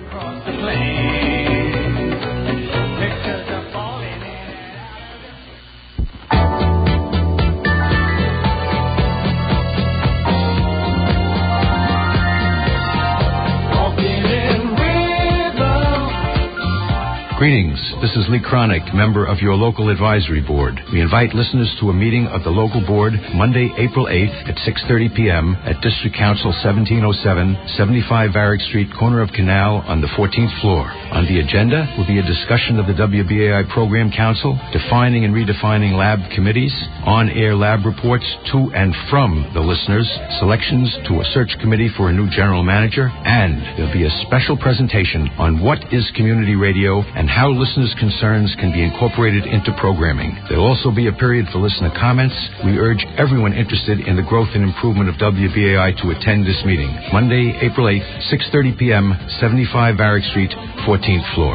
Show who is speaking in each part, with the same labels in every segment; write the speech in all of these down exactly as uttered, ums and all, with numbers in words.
Speaker 1: across the plain. Pictures are falling in.
Speaker 2: Greetings. This is Lee Cronick, member of your local advisory board. We invite listeners to a meeting of the local board Monday, April eighth at six thirty p.m. at District Council seventeen oh seven, seventy-five Varick Street, corner of Canal on the fourteenth floor. On the agenda will be a discussion of the W B A I Program Council, defining and redefining lab committees, on-air lab reports to and from the listeners, selections to a search committee for a new general manager, and there'll be a special presentation on what is community radio and how listeners' concerns can be incorporated into programming. There'll also be a period for listener comments. We urge everyone interested in the growth and improvement of W B A I to attend this meeting. Monday, April eighth, six thirty p.m., seventy-five Varick Street, fourteenth floor.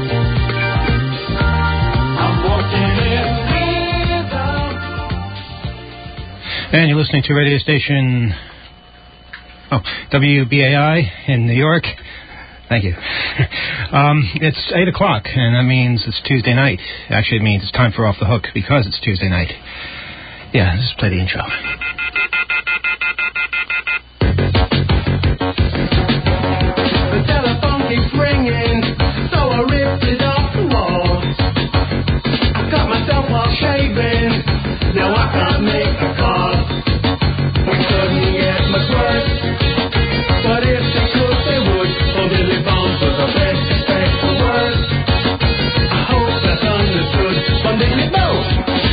Speaker 3: And you're listening to radio station oh, W B A I in New York. Thank you. um, it's eight o'clock, and that means it's Tuesday night. Actually, it means it's time for Off the Hook because it's Tuesday night. Yeah, let's play the intro.
Speaker 1: The telephone keeps ringing, so I ripped it off the wall. I got myself all shaving, now I can't make a call. We couldn't get much worse, but if they could, they would. Oh, Billy Bones was the best respect for words. I hope that's understood from Billy Bones.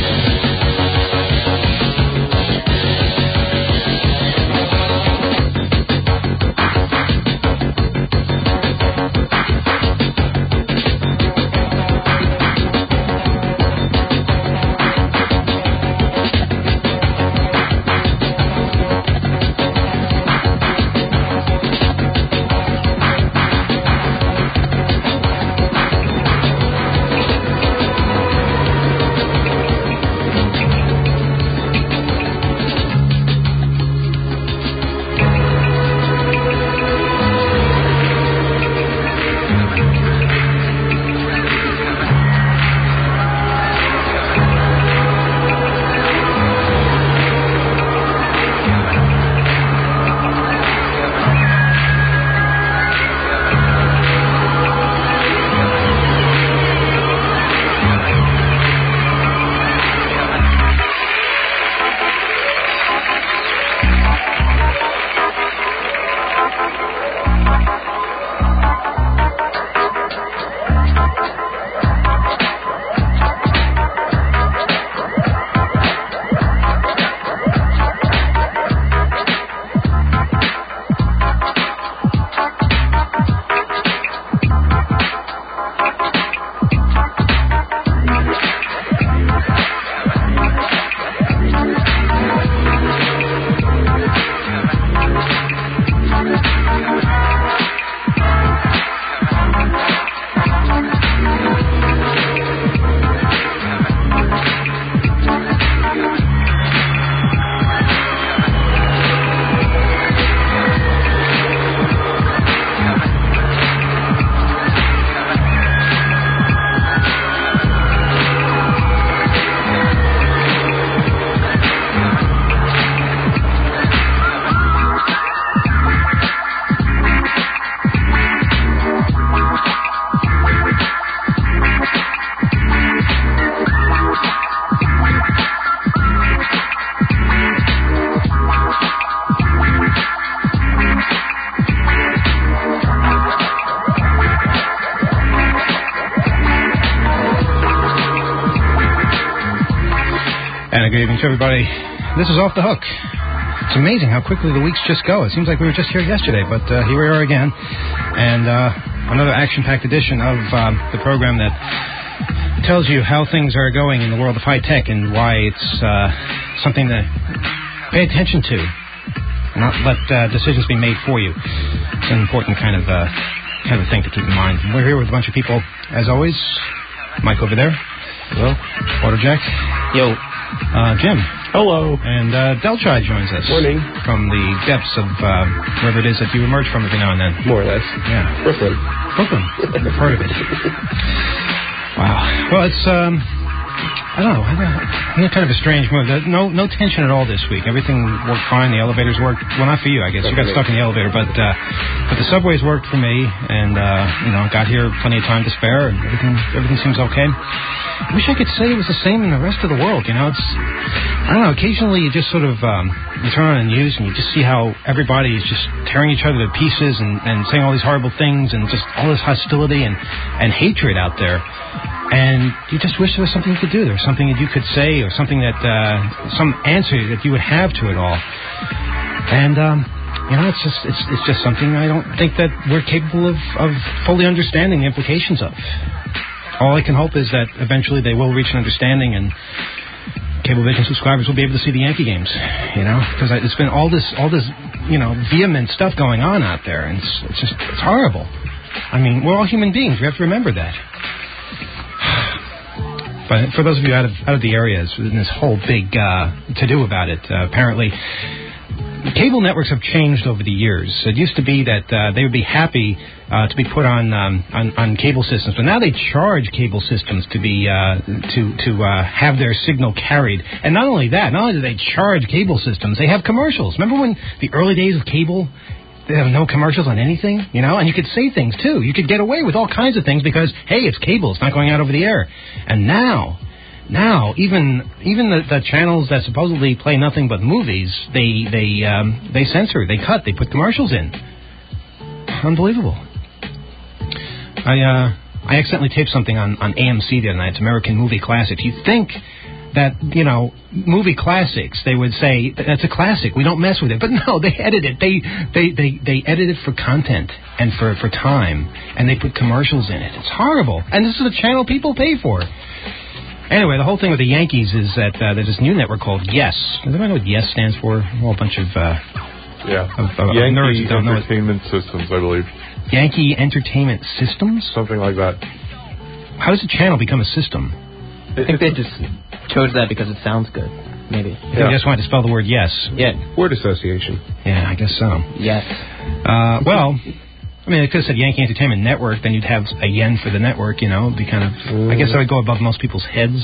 Speaker 3: Good evening to everybody. This is Off the Hook. It's amazing how quickly the weeks just go. It seems like we were just here yesterday, but uh, here we are again. And uh, another action-packed edition of um, the program that tells you how things are going in the world of high tech and why it's uh, something to pay attention to, not let uh, decisions be made for you. It's an important kind of uh, kind of thing to keep in mind. And we're here with a bunch of people, as always. Mike over there. Hello. Waterjack.
Speaker 4: Yo.
Speaker 3: Uh, Jim.
Speaker 4: Hello.
Speaker 3: And uh, Deltri joins us.
Speaker 4: Morning.
Speaker 3: From the depths of uh, wherever it is that you emerge from every now and then.
Speaker 4: More or less.
Speaker 3: Yeah.
Speaker 4: Brooklyn.
Speaker 3: Brooklyn. I've heard of it. Wow. Well, it's, um, I don't know. I don't know. I'm in kind of a strange mood. No no tension at all this week. Everything worked fine. The elevators worked. Well, not for you, I guess. You got stuck in the elevator. But uh, but the subways worked for me. And, uh, you know, got here plenty of time to spare. And everything everything seems okay. I wish I could say it was the same in the rest of the world. You know, it's, I don't know, occasionally you just sort of, um, you turn on the news and you just see how everybody is just tearing each other to pieces and, and saying all these horrible things and just all this hostility and, and hatred out there. And you just wish there was something you could do. There was something that you could say or something that, uh, some answer that you would have to it all. And, um, you know, it's just, it's, it's just something I don't think that we're capable of, of fully understanding the implications of. All I can hope is that eventually they will reach an understanding and Cablevision subscribers will be able to see the Yankee games, you know, because it's been all this, all this, you know, vehement stuff going on out there, and it's, it's just, it's horrible. I mean, we're all human beings. We have to remember that. But for those of you out of out of the areas, in this whole big uh, to-do about it, uh, apparently, cable networks have changed over the years. It used to be that uh, they would be happy uh, to be put on, um, on on cable systems, but now they charge cable systems to be uh, to to uh, have their signal carried. And not only that, not only do they charge cable systems, they have commercials. Remember when the early days of cable? They have no commercials on anything, you know, and you could say things, too. You could get away with all kinds of things because, hey, it's cable. It's not going out over the air. And now, now, even even the, the channels that supposedly play nothing but movies, they they um, they censor, they cut, they put commercials in. Unbelievable. I uh, I accidentally taped something on, on A M C the other night. It's American Movie Classics. You'd think that, you know, movie classics, they would say, that's a classic, we don't mess with it. But no, they edit it. They they, they, they edit it for content and for, for time, and they put commercials in it. It's horrible. And this is a channel people pay for. Anyway, the whole thing with the Yankees is that uh, there's this new network called YES. Does anybody know what YES stands for? A whole bunch of, uh,
Speaker 4: yeah.
Speaker 3: of, of
Speaker 4: Yankee
Speaker 3: nerds don't know it.
Speaker 4: Entertainment Systems, I believe.
Speaker 3: Yankee Entertainment Systems?
Speaker 4: Something like that.
Speaker 3: How does a channel become a system?
Speaker 5: I think they just chose that because it sounds good, maybe.
Speaker 3: Yeah. They just wanted to spell the word yes.
Speaker 5: Yeah.
Speaker 4: Word association.
Speaker 3: Yeah, I guess so.
Speaker 5: Yes.
Speaker 3: Uh, well, I mean, they could have said Yankee Entertainment Network, then you'd have a yen for the network, you know. It'd be kind of, mm. I guess that would go above most people's heads.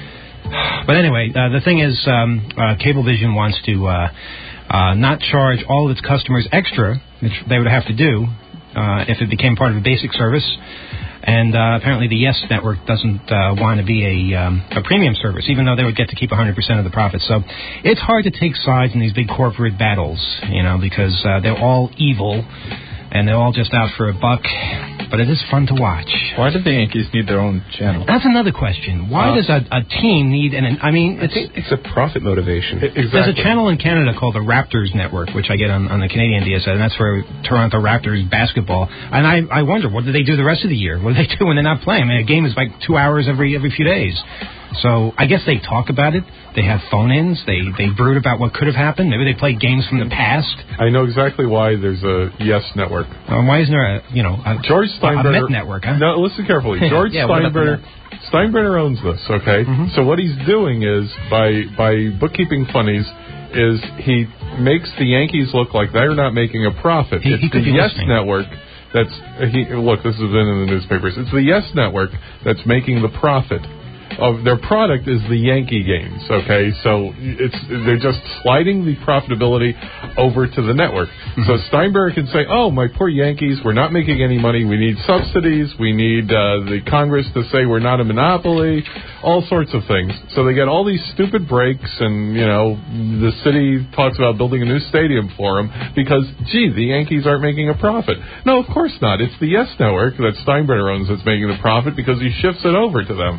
Speaker 3: But anyway, uh, the thing is, um, uh, Cablevision wants to uh, uh, not charge all of its customers extra, which they would have to do uh, if it became part of a basic service. And uh, apparently the YES network doesn't uh, want to be a, um, a premium service, even though they would get to keep one hundred percent of the profits. So it's hard to take sides in these big corporate battles, you know, because uh, they're all evil, and they're all just out for a buck. But it is fun to watch.
Speaker 6: Why do the Yankees need their own channel?
Speaker 3: That's another question. Why uh, does a, a team need an... I mean, it's,
Speaker 4: I think it's a profit motivation. It, exactly.
Speaker 3: There's a channel in Canada called the Raptors Network, which I get on, on the Canadian D S L, and that's for Toronto Raptors basketball. And I, I wonder, what do they do the rest of the year? What do they do when they're not playing? I mean, a game is like two hours every every few days. So I guess they talk about it. They have phone-ins. They they brood about what could have happened. Maybe they play games from the past.
Speaker 4: I know exactly why there's a YES network.
Speaker 3: Uh, why isn't there a, you know, a,
Speaker 4: George Steinbrenner,
Speaker 3: a Met network, huh?
Speaker 4: No, listen carefully. George
Speaker 5: yeah,
Speaker 4: Steinbrenner, Steinbrenner owns this, okay? Mm-hmm. So what he's doing is, by by bookkeeping funnies, is he makes the Yankees look like they're not making a profit.
Speaker 3: He,
Speaker 4: it's
Speaker 3: he could
Speaker 4: the
Speaker 3: be
Speaker 4: YES
Speaker 3: listening.
Speaker 4: network that's... He, look, this has been in the newspapers. It's the YES network that's making the profit. Of their product is the Yankee games, okay? So it's they're just sliding the profitability over to the network. Mm-hmm. So Steinbrenner can say, oh, my poor Yankees, we're not making any money. We need subsidies. We need uh, the Congress to say we're not a monopoly, all sorts of things. So they get all these stupid breaks, and, you know, the city talks about building a new stadium for them because, gee, the Yankees aren't making a profit. No, of course not. It's the YES network that Steinbrenner owns that's making the profit because he shifts it over to them.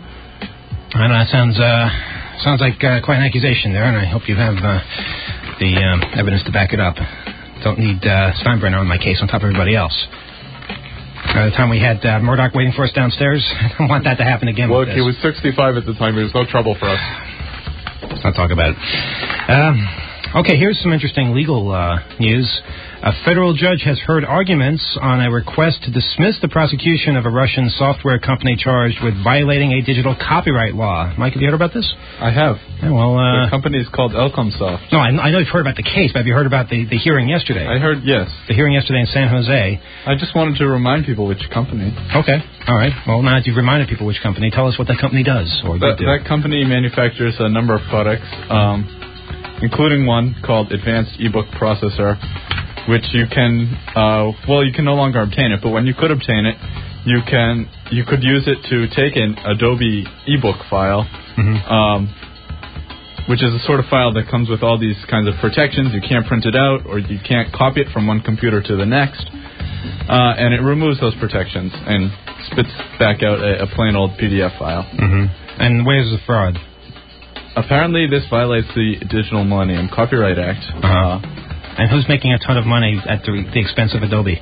Speaker 3: I know, that sounds, uh, sounds like uh, quite an accusation there, and I hope you have uh, the um, evidence to back it up. Don't need uh, Steinbrenner on my case on top of everybody else. By the time we had uh, Murdoch waiting for us downstairs, I don't want that to happen again.
Speaker 4: Look, he was sixty-five at the time. There was no trouble for us.
Speaker 3: Let's not talk about it. Um, okay, here's some interesting legal uh, news. A federal judge has heard arguments on a request to dismiss the prosecution of a Russian software company charged with violating a digital copyright law. Mike, have you heard about this?
Speaker 6: I have.
Speaker 3: Yeah, well, uh...
Speaker 6: The company is called Elcomsoft.
Speaker 3: No, I, I know you've heard about the case, but have you heard about the, the hearing yesterday?
Speaker 6: I heard, yes.
Speaker 3: The hearing yesterday in San Jose.
Speaker 6: I just wanted to remind people which company.
Speaker 3: Okay. All right. Well, now that you've reminded people which company, tell us what that company does. Or
Speaker 6: That,
Speaker 3: do.
Speaker 6: that company manufactures a number of products, um, including one called Advanced eBook Processor, which you can, uh, well, you can no longer obtain it, but when you could obtain it, you can, you could use it to take an Adobe ebook file,
Speaker 3: Mm-hmm.
Speaker 6: um, which is a sort of file that comes with all these kinds of protections. You can't print it out, or you can't copy it from one computer to the next, uh, and it removes those protections and spits back out a, a plain old P D F file.
Speaker 3: Mm-hmm. And where's the fraud?
Speaker 6: Apparently, this violates the Digital Millennium Copyright Act.
Speaker 3: Uh-huh.
Speaker 6: Uh,
Speaker 3: And who's making a ton of money at the, the expense of Adobe?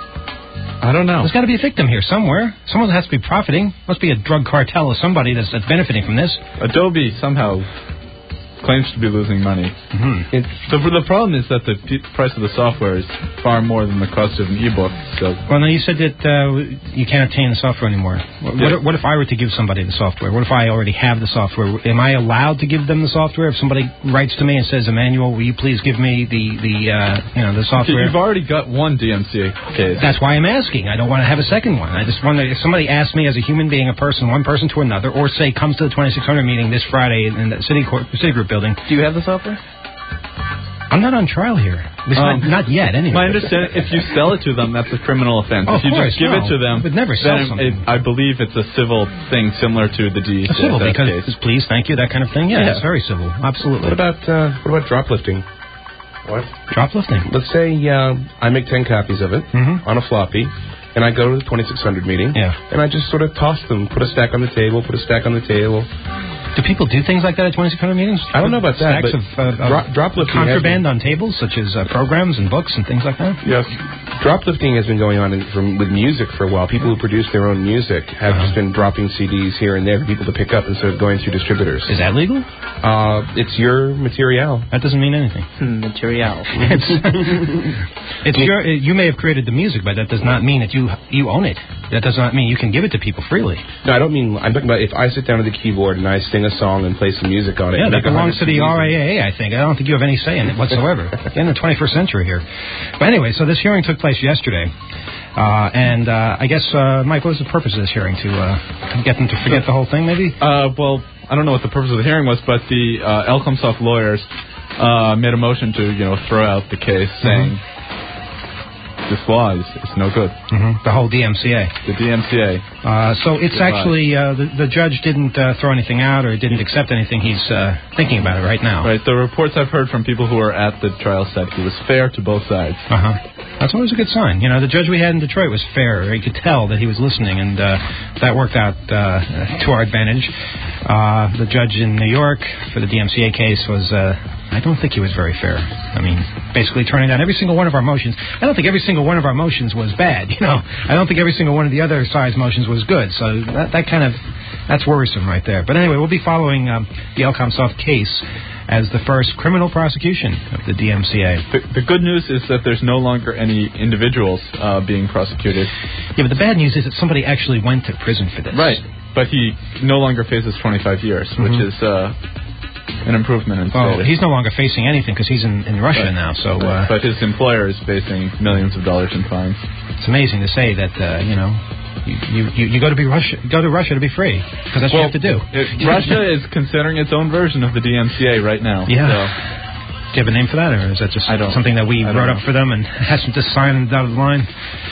Speaker 6: I don't know.
Speaker 3: There's got to be a victim here somewhere. Someone has to be profiting. Must be a drug cartel or somebody that's, that's benefiting from this.
Speaker 6: Adobe somehow claims to be losing money.
Speaker 3: Mm-hmm.
Speaker 6: It's, the, the problem is that the p- price of the software is far more than the cost of an ebook. So,
Speaker 3: well, now you said that uh, you can't obtain the software anymore. What,
Speaker 6: Yeah.
Speaker 3: what, what if I were to give somebody the software? What if I already have the software? Am I allowed to give them the software? If somebody writes to me and says, Emmanuel, will you please give me the, the uh, you know, the software?
Speaker 6: you've already got one D M C A case.
Speaker 3: That's why I'm asking. I don't want to have a second one. I just wonder if somebody asks me as a human being, a person, one person to another, or say comes to the twenty-six hundred meeting this Friday in the City Court, Citigroup building.
Speaker 5: Do you have the software?
Speaker 3: I'm not on trial here. At least
Speaker 6: Um,
Speaker 3: not, not yet, anyway.
Speaker 6: My understanding, if you sell it to them, that's a criminal offense.
Speaker 3: Oh,
Speaker 6: if you
Speaker 3: of course,
Speaker 6: just give
Speaker 3: no.
Speaker 6: it to them,
Speaker 3: I would never sell
Speaker 6: then
Speaker 3: something.
Speaker 6: it, I believe it's a civil thing similar to the D E
Speaker 3: A civil,
Speaker 6: C S S
Speaker 3: because
Speaker 6: case.
Speaker 3: please, thank you, that kind of thing. Yeah,
Speaker 6: Yeah.
Speaker 3: it's very civil. Absolutely.
Speaker 7: What about uh, what about drop lifting?
Speaker 4: What?
Speaker 3: Drop lifting?
Speaker 7: Let's say uh, I make ten copies of it
Speaker 3: Mhm.
Speaker 7: on a floppy, and I go to the twenty-six hundred meeting,
Speaker 3: Yeah.
Speaker 7: and I just sort of toss them, put a stack on the table, put a stack on the table.
Speaker 3: Do people do things like that at twenty-six hundred meetings?
Speaker 7: I don't know about that,
Speaker 3: Stacks
Speaker 7: but
Speaker 3: of, uh,
Speaker 7: drop,
Speaker 3: of
Speaker 7: drop lifting
Speaker 3: contraband on tables, such as uh, programs and books and things like that?
Speaker 4: Yes.
Speaker 7: Drop lifting has been going on in, from, with music for a while. People who produce their own music have
Speaker 3: Uh-huh.
Speaker 7: just been dropping C Ds here and there for people to pick up instead of going through distributors.
Speaker 3: Is that legal?
Speaker 7: Uh, it's your material.
Speaker 3: That doesn't mean anything.
Speaker 5: Hmm, material.
Speaker 3: It's, it's your. You may have created the music, but that does not mean that you you own it. That does not mean you can give it to people freely.
Speaker 7: No, I don't mean. I'm talking about if I sit down at the keyboard and I sing a song and play some music on it.
Speaker 3: Yeah,
Speaker 7: and
Speaker 3: that
Speaker 7: make a
Speaker 3: belongs to
Speaker 7: hundred
Speaker 3: the
Speaker 7: C Ds.
Speaker 3: R A A, I think. I don't think you have any say in it whatsoever. We're in the twenty-first century here. But anyway, so this hearing took place yesterday. Uh, and uh, I guess, uh, Mike, what was the purpose of this hearing? To uh, get them to forget the whole thing, maybe?
Speaker 6: Uh, well, I don't know what the purpose of the hearing was, but the uh, Elcomsoft lawyers uh, made a motion to, you know, throw out the case, saying this law is, is no good.
Speaker 3: Mm-hmm. The whole D M C A.
Speaker 6: The D M C A.
Speaker 3: Uh, so it's
Speaker 6: Goodbye.
Speaker 3: actually, uh, the, the judge didn't uh, throw anything out or didn't accept anything. He's uh, thinking about it right now.
Speaker 6: Right. The reports I've heard from people who were at the trial said he was fair to both sides.
Speaker 3: Uh-huh. That's always a good sign. You know, the judge we had in Detroit was fair. You could tell that he was listening, and uh, that worked out uh, to our advantage. Uh, the judge in New York for the D M C A case was, uh, I don't think he was very fair. I mean, basically turning down every single one of our motions. I don't think every single one of our motions was bad, you know. I don't think every single one of the other side's motions was good. So that, that kind of, that's worrisome right there. But anyway, we'll be following um, the Elcomsoft case as the first criminal prosecution of the D M C A.
Speaker 6: The, the good news is that there's no longer any individuals uh, being prosecuted.
Speaker 3: Yeah, but the bad news is that somebody actually went to prison for this.
Speaker 6: Right. But he no longer faces twenty-five years,
Speaker 3: Mm-hmm.
Speaker 6: which is uh, an improvement in
Speaker 3: Oh,
Speaker 6: status.
Speaker 3: he's no longer facing anything because he's in, in Russia
Speaker 6: Right.
Speaker 3: now. So uh,
Speaker 6: But his employer is facing millions of dollars in fines.
Speaker 3: it's amazing to say that, uh, you know, you, you, you, you go to be Russia, go to Russia to be free because that's what you have to do.
Speaker 6: It, Russia is considering its own version of the D M C A right now.
Speaker 3: Yeah.
Speaker 6: So.
Speaker 3: Do you have a name for that, or is that just
Speaker 6: I don't-
Speaker 3: something that we
Speaker 6: I don't
Speaker 3: wrote
Speaker 6: know.
Speaker 3: up for them and has them just sign on the dotted line?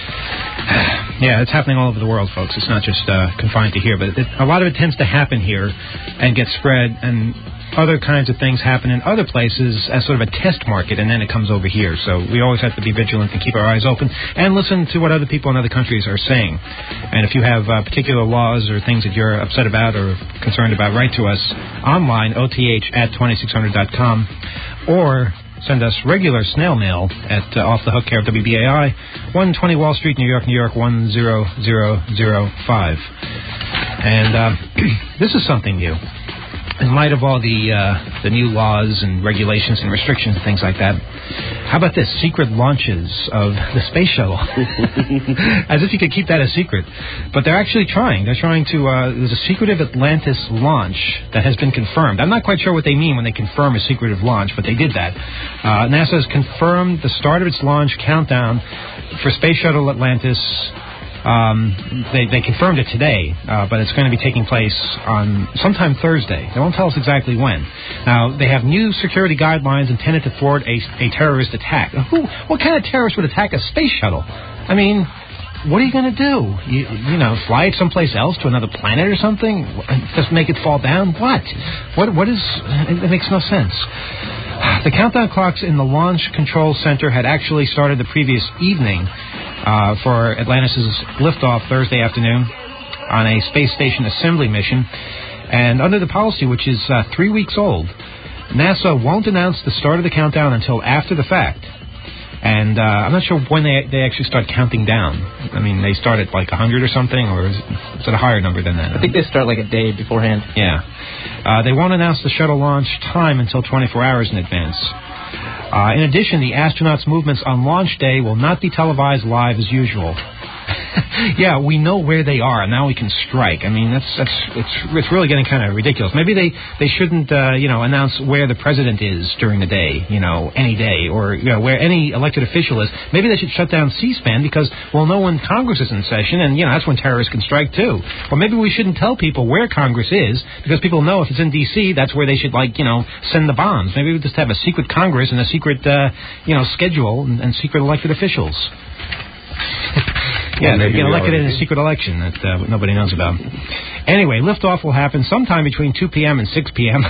Speaker 3: Yeah, it's happening all over the world, folks. It's not just uh, confined to here, but it, a lot of it tends to happen here and get spread, and other kinds of things happen in other places as sort of a test market, and then it comes over here. So we always have to be vigilant and keep our eyes open and listen to what other people in other countries are saying. And if you have uh, particular laws or things that you're upset about or concerned about, write to us online, O T H at twenty-six hundred dot com, or send us regular snail mail at uh, Off the Hook, care of W B A I, one twenty Wall Street, New York, New York, one zero zero zero five. And uh, this is something new. In light of all the uh, the new laws and regulations and restrictions and things like that, How about this? Secret launches of the space shuttle. As if you could keep that a secret. But they're actually trying. They're trying to, uh, there's a secretive Atlantis launch that has been confirmed. I'm not quite sure what they mean when they confirm a secretive launch, but they did that. Uh, NASA has confirmed the start of its launch countdown for Space Shuttle Atlantis. Um, they, they confirmed it today, uh, but it's going to be taking place on sometime Thursday. They won't tell us exactly when. Now, they have new security guidelines intended to thwart a, a terrorist attack. Who? What kind of terrorist would attack a space shuttle? I mean, what are you going to do? You, you know, fly it someplace else to another planet or something? Just make it fall down? What? What? What is... It makes no sense. The countdown clocks in the Launch Control Center had actually started the previous evening uh, for Atlantis' liftoff Thursday afternoon on a space station assembly mission. And under the policy, which is uh, three weeks old, NASA won't announce the start of the countdown until after the fact. And uh, I'm not sure when they they actually start counting down. I mean, they start at like one hundred or something, or is it, is it a higher number than that?
Speaker 5: I think they start like a day beforehand.
Speaker 3: Yeah. Uh, they won't announce the shuttle launch time until twenty-four hours in advance. Uh, in addition, the astronauts' movements on launch day will not be televised live as usual. Yeah, we know where they are. Now we can strike. I mean, that's that's it's it's really getting kind of ridiculous. Maybe they they shouldn't uh, you know announce where the president is during the day, you know, any day, or you know where any elected official is. Maybe they should shut down C-SPAN because we'll know when Congress is in session, and you know that's when terrorists can strike too. Or maybe we shouldn't tell people where Congress is because people know if it's in D C, that's where they should like you know send the bombs. Maybe we just have a secret Congress and a secret uh, you know schedule and, and secret elected officials. Yeah, they get elected in a secret election that uh, nobody knows about. Anyway, liftoff will happen sometime between two p.m. and six p.m.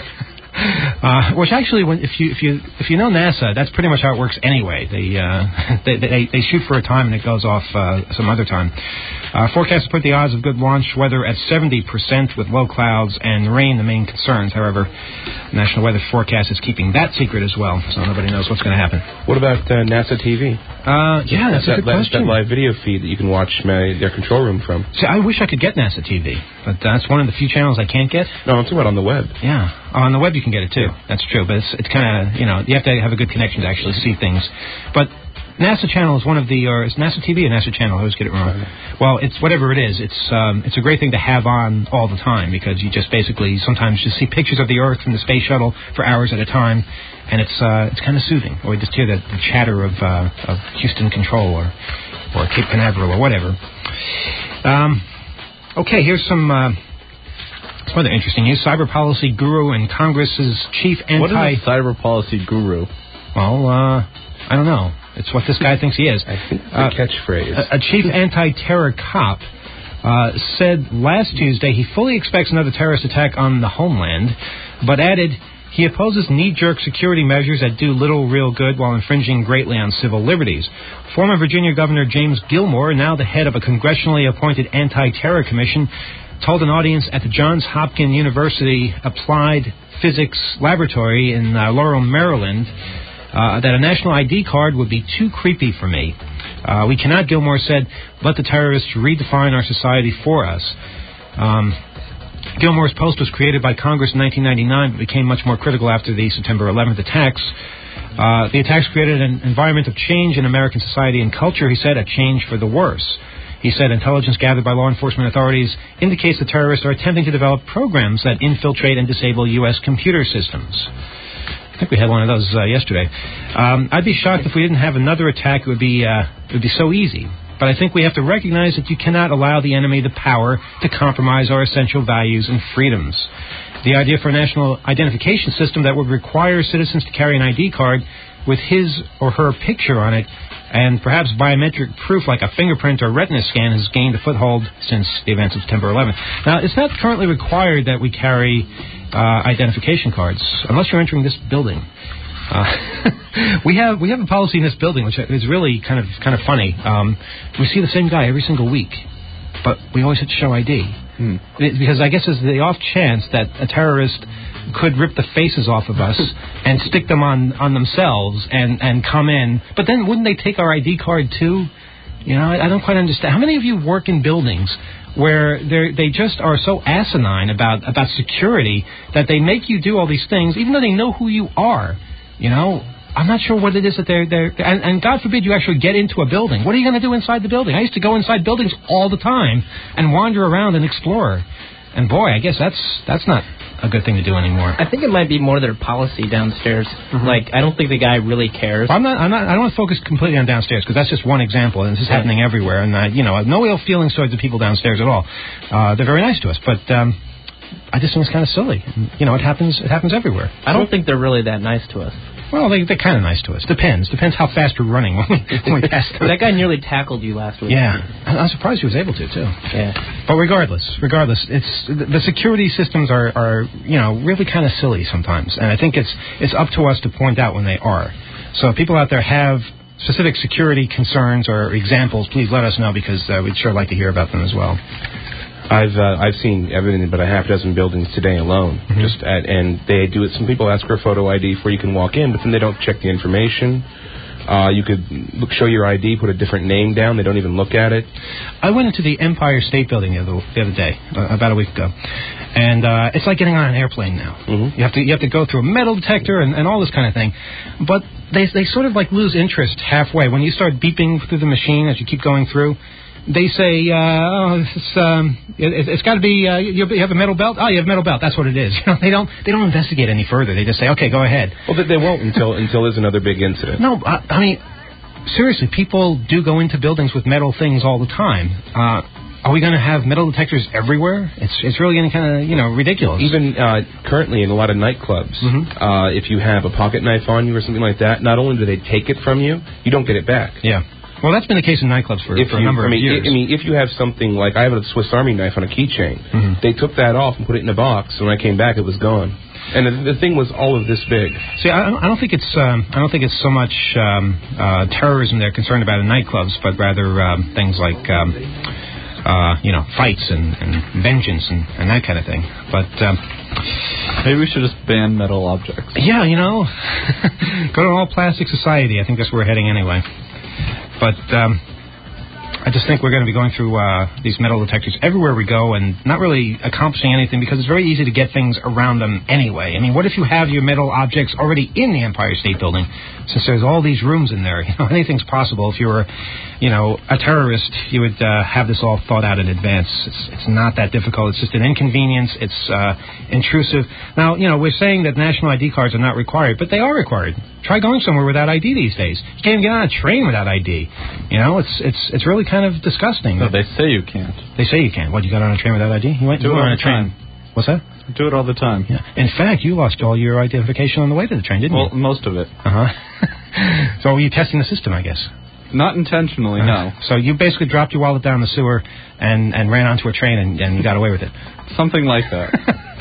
Speaker 3: Uh, which actually, when, if you if you if you know NASA, that's pretty much how it works anyway. They uh, they, they they shoot for a time and it goes off uh, some other time. Uh, forecasts put the odds of good launch weather at seventy percent with low clouds and rain the main concerns. However, National Weather Forecast is keeping that secret as well, so nobody knows what's going to happen.
Speaker 7: What about uh, NASA T V?
Speaker 3: Uh, yeah, that's
Speaker 7: that,
Speaker 3: a good
Speaker 7: that,
Speaker 3: question.
Speaker 7: That live video feed that you can watch my, their control room from.
Speaker 3: See, I wish I could get NASA T V, but that's one of the few channels I can't get.
Speaker 7: No, I'm talking about on the web.
Speaker 3: Yeah, on the web you can get it too. That's true, but it's it's kind of, you know, you have to have a good connection to actually see things. But NASA Channel is one of the, or is NASA T V or NASA Channel? I always get it wrong. Well, it's whatever it is. It's um, it's a great thing to have on all the time because you just basically sometimes just see pictures of the Earth from the space shuttle for hours at a time, and it's uh, it's kind of soothing. Or you just hear the, the chatter of uh, of Houston Control or or Cape Canaveral or whatever. Um, okay, here's some. Uh, Some other interesting news. Cyber policy guru and Congress's chief anti...
Speaker 6: What is a cyber policy guru?
Speaker 3: Well, uh, I don't know. It's what this guy thinks he is.
Speaker 7: I think it's a
Speaker 3: uh,
Speaker 7: catchphrase.
Speaker 3: A, a chief anti-terror cop uh, said last Tuesday he fully expects another terrorist attack on the homeland, but added he opposes knee-jerk security measures that do little real good while infringing greatly on civil liberties. Former Virginia Governor James Gilmore, now the head of a congressionally appointed anti-terror commission, told an audience at the Johns Hopkins University Applied Physics Laboratory in uh, Laurel, Maryland, uh, that a national I D card would be too creepy for me. Uh, we cannot, Gilmore said, let the terrorists redefine our society for us. Um, Gilmore's post was created by Congress in nineteen ninety-nine, but became much more critical after the September eleventh attacks. Uh, the attacks created an environment of change in American society and culture, he said, a change for the worse. He said intelligence gathered by law enforcement authorities indicates the terrorists are attempting to develop programs that infiltrate and disable U S computer systems. I think we had one of those uh, yesterday. Um, I'd be shocked if we didn't have another attack. It would be uh, it would be so easy. But I think we have to recognize that you cannot allow the enemy the power to compromise our essential values and freedoms. The idea for a national identification system that would require citizens to carry an I D card with his or her picture on it and perhaps biometric proof like a fingerprint or retina scan has gained a foothold since the events of September eleventh. Now, it's not currently required that we carry uh, identification cards, unless you're entering this building. Uh, we have we have a policy in this building which is really kind of kind of funny. Um, we see the same guy every single week, but we always have to show I D. Hmm. It, because I guess there's the off chance that a terrorist could rip the faces off of us and stick them on, on themselves and, and come in. But then wouldn't they take our I D card too? You know, I, I don't quite understand. How many of you work in buildings where they just are so asinine about, about security that they make you do all these things even though they know who you are? You know, I'm not sure what it is that they're they're and, and God forbid you actually get into a building. What are you going to do inside the building? I used to go inside buildings all the time and wander around and explore. And boy, I guess that's that's not a good thing to do anymore.
Speaker 5: I think it might be more their policy downstairs. Mm-hmm. Like, I don't think the guy really cares.
Speaker 3: Well, I'm not. I'm not. I don't want to focus completely on downstairs because that's just one example, and this is happening everywhere. And I, you know, no ill feelings towards the people downstairs at all. Uh, they're very nice to us, but um, I just think it's kind of silly. You know, it happens. It happens everywhere.
Speaker 5: I don't think they're really that nice to us.
Speaker 3: Well, they, they're kind of nice to us. Depends. Depends how fast we're running when we, when we pass through.
Speaker 5: That guy nearly tackled you last week.
Speaker 3: Yeah. I'm surprised he was able to, too.
Speaker 5: Yeah.
Speaker 3: But regardless, regardless, it's the security systems are, are you know, really kind of silly sometimes. And I think it's it's up to us to point out when they are. So if people out there have specific security concerns or examples, please let us know because uh, we'd sure like to hear about them as well.
Speaker 7: I've uh, I've seen evidence in about a half dozen buildings today alone. Mm-hmm. Just at, and they do it. Some people ask for a photo I D before you can walk in, but then they don't check the information. Uh, you could look, show your I D, put a different name down. They don't even look at it.
Speaker 3: I went into the Empire State Building the other the other day, uh, about a week ago, and uh, it's like getting on an airplane now. Mm-hmm. You have to you have to go through a metal detector and, and all this kind of thing, but they they sort of like lose interest halfway when you start beeping through the machine as you keep going through. They say, uh, oh, it's, um, it, it's got to be, uh, you have a metal belt? Oh, you have a metal belt. That's what it is. You know, they don't they don't investigate any further. They just say, okay, go ahead.
Speaker 7: Well, they won't until until there's another big incident.
Speaker 3: No, I, I mean, seriously, people do go into buildings with metal things all the time. Uh, are we going to have metal detectors everywhere? It's it's really getting kind of, you know, ridiculous.
Speaker 7: Even uh, currently in a lot of nightclubs, mm-hmm. uh, if you have a pocket knife on you or something like that, not only do they take it from you, you don't get it back.
Speaker 3: Yeah. Well, that's been the case in nightclubs for, for a number
Speaker 7: you, I mean,
Speaker 3: of years.
Speaker 7: I mean, if you have something like I have a Swiss Army knife on a keychain, mm-hmm. they took that off and put it in a box, and when I came back, it was gone. And the, the thing was all of this big.
Speaker 3: See, I don't, I don't think it's um, I don't think it's so much um, uh, terrorism they're concerned about in nightclubs, but rather um, things like um, uh, you know fights and, and vengeance and, and that kind of thing. But um,
Speaker 6: maybe we should just ban metal objects.
Speaker 3: Yeah, you know, go to an all plastic society. I think that's where we're heading anyway. But um, I just think we're going to be going through uh, these metal detectors everywhere we go and not really accomplishing anything because it's very easy to get things around them anyway. I mean, what if you have your metal objects already in the Empire State Building? Since there's all these rooms in there, you know, anything's possible. If you were, you know, a terrorist, you would uh, have this all thought out in advance. It's, it's not that difficult. It's just an inconvenience. It's uh, intrusive. Now, you know, we're saying that national I D cards are not required, but they are required. Try going somewhere without I D these days. You can't even get on a train without I D. You know, it's it's it's really kind of disgusting.
Speaker 6: No, they say you can't.
Speaker 3: They say you can't. What, you got on a train without I D? You went
Speaker 6: Do
Speaker 3: you
Speaker 6: it
Speaker 3: on
Speaker 6: all
Speaker 3: a
Speaker 6: the
Speaker 3: train.
Speaker 6: time.
Speaker 3: What's that?
Speaker 6: Do it all the time.
Speaker 3: Yeah. In fact, you lost all your identification on the way to the train, didn't
Speaker 6: well,
Speaker 3: you?
Speaker 6: Well, most of it.
Speaker 3: Uh-huh. So were you testing the system, I guess?
Speaker 6: Not intentionally, uh, no.
Speaker 3: So you basically dropped your wallet down the sewer and, and ran onto a train and, and you got away with it?
Speaker 6: Something like that.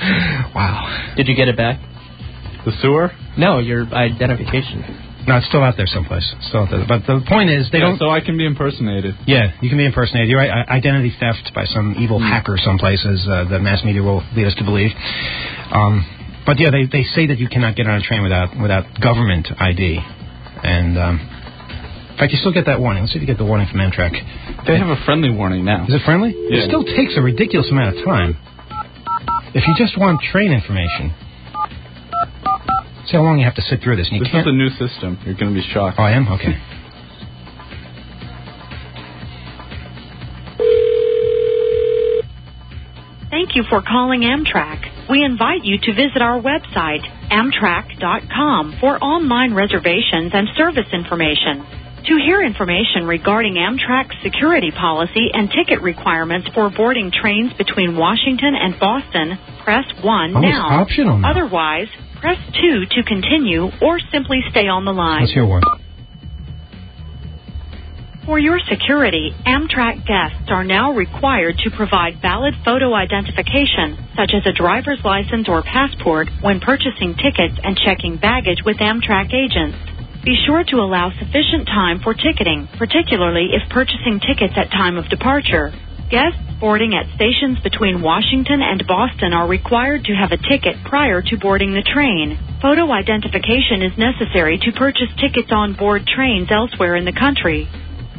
Speaker 3: Wow.
Speaker 5: Did you get it back?
Speaker 6: The sewer?
Speaker 5: No, your identification.
Speaker 3: No, it's still out there someplace. Still out there. But the point is, they
Speaker 6: yeah,
Speaker 3: don't...
Speaker 6: so I can be impersonated.
Speaker 3: Yeah, you can be impersonated. You're right. Identity theft by some evil mm. hacker someplace, as uh, the mass media will lead us to believe. Um, but yeah, they, they say that you cannot get on a train without without government I D. And, um, in fact, you still get that warning. Let's see if you get the warning from Amtrak.
Speaker 6: They have a friendly warning now.
Speaker 3: Is it friendly?
Speaker 6: Yeah.
Speaker 3: It still takes a ridiculous amount of time. If you just want train information... See how long you have to sit through this. And you
Speaker 6: this
Speaker 3: can't...
Speaker 6: is a new system. You're going to be shocked.
Speaker 3: Oh, I am? Okay.
Speaker 8: Thank you for calling Amtrak. We invite you to visit our website, amtrak dot com, for online reservations and service information. To hear information regarding Amtrak's security policy and ticket requirements for boarding trains between Washington and Boston, press one
Speaker 3: oh,
Speaker 8: now.
Speaker 3: It's optional now.
Speaker 8: Otherwise, press two to continue or simply stay on the line.
Speaker 3: Let's hear one.
Speaker 8: For your security, Amtrak guests are now required to provide valid photo identification, such as a driver's license or passport, when purchasing tickets and checking baggage with Amtrak agents. Be sure to allow sufficient time for ticketing, particularly if purchasing tickets at time of departure. Guests boarding at stations between Washington and Boston are required to have a ticket prior to boarding the train. Photo identification is necessary to purchase tickets on board trains elsewhere in the country.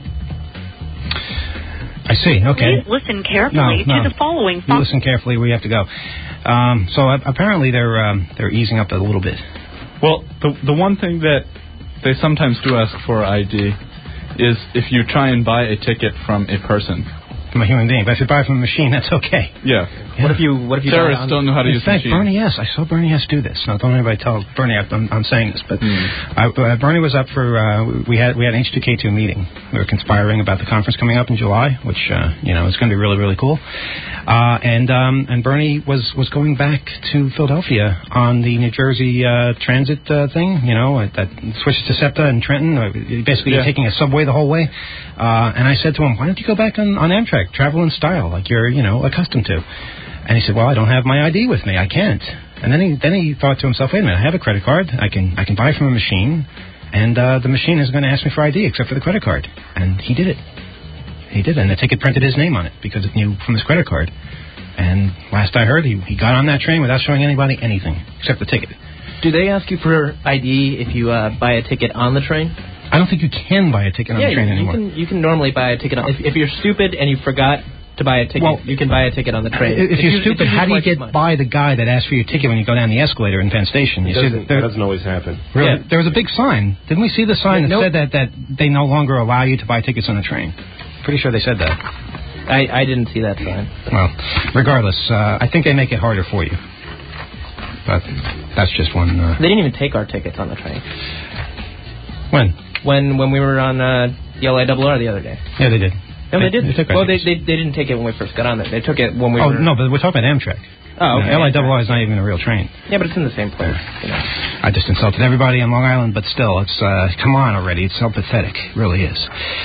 Speaker 3: I see, okay.
Speaker 8: Please listen carefully
Speaker 3: no, no.
Speaker 8: to the following...
Speaker 3: You listen carefully, we have to go. Um, so uh, apparently they're um, they're easing up a little bit.
Speaker 6: Well, the the one thing that they sometimes do ask for I D is if you try and buy a ticket from a person.
Speaker 3: From a human being. But if you buy it from a machine, that's okay.
Speaker 6: Yeah.
Speaker 5: yeah. What if you What if you
Speaker 6: Terrorists don't know how to
Speaker 3: In
Speaker 6: use
Speaker 3: fact,
Speaker 6: machines.
Speaker 3: Bernie S. I saw Bernie S. do this. Now, don't anybody tell Bernie I'm, I'm saying this, but
Speaker 6: Mm.
Speaker 3: I, uh, Bernie was up for, uh, we had we had an H two K two meeting. We were conspiring about the conference coming up in July, which, uh, you know, is going to be really, really cool. Uh, and um, and Bernie was, was going back to Philadelphia on the New Jersey uh, transit uh, thing, you know, that switches to SEPTA and Trenton. Uh, basically,
Speaker 6: Yeah.
Speaker 3: you're taking a subway the whole way. Uh, and I said to him, why don't you go back on, on Amtrak, travel in style, like you're, you know, accustomed to. And he said, well, I don't have my I D with me. I can't. And then he then he thought to himself, wait a minute, I have a credit card. I can I can buy from a machine, and uh, the machine isn't going to ask me for I D except for the credit card. And he did it. He did it. And the ticket printed his name on it because it knew from his credit card. And last I heard, he, he got on that train without showing anybody anything except the ticket.
Speaker 5: Do they ask you for I D if you uh, buy a ticket on the train?
Speaker 3: I don't think you can buy a ticket on
Speaker 5: yeah,
Speaker 3: the train
Speaker 5: you,
Speaker 3: anymore.
Speaker 5: you can you can normally buy a ticket on, if, if you're stupid and you forgot to buy a ticket,
Speaker 3: Well,
Speaker 5: you can buy a ticket on the train.
Speaker 3: If
Speaker 5: It's
Speaker 3: you're
Speaker 5: usually-
Speaker 3: stupid,
Speaker 5: it's
Speaker 3: how do you
Speaker 5: usually
Speaker 3: get
Speaker 5: twice as much.
Speaker 3: by the guy that asks for your ticket when you go down the escalator in Penn Station? You
Speaker 7: It
Speaker 3: see
Speaker 7: doesn't,
Speaker 3: that there-
Speaker 7: that doesn't always happen.
Speaker 3: Really?
Speaker 5: Yeah.
Speaker 3: There was a big sign. Didn't we see the sign that
Speaker 5: Nope.
Speaker 3: said that, that they no longer allow you to buy tickets on the train? Pretty sure they said that.
Speaker 5: I, I didn't see that sign.
Speaker 3: Well, regardless, uh, I think they make it harder for you. But that's just one. Uh,
Speaker 5: They didn't even take our tickets on the train.
Speaker 3: when?
Speaker 5: When when we were on uh, the L I R R the other day.
Speaker 3: Yeah, they did.
Speaker 5: No, they,
Speaker 3: They-
Speaker 5: didn't.
Speaker 3: they took our
Speaker 5: well, they,
Speaker 3: tickets.
Speaker 5: they they didn't take it when we first got on there. They took it when we
Speaker 3: Oh,
Speaker 5: were...
Speaker 3: no, but we're talking about Amtrak.
Speaker 5: Oh, okay.
Speaker 3: L I R R is not even a real train.
Speaker 5: Yeah, but it's in the same place. You know.
Speaker 3: I just insulted everybody on Long Island, but still, it's, uh, come on already. It's so pathetic. It really is.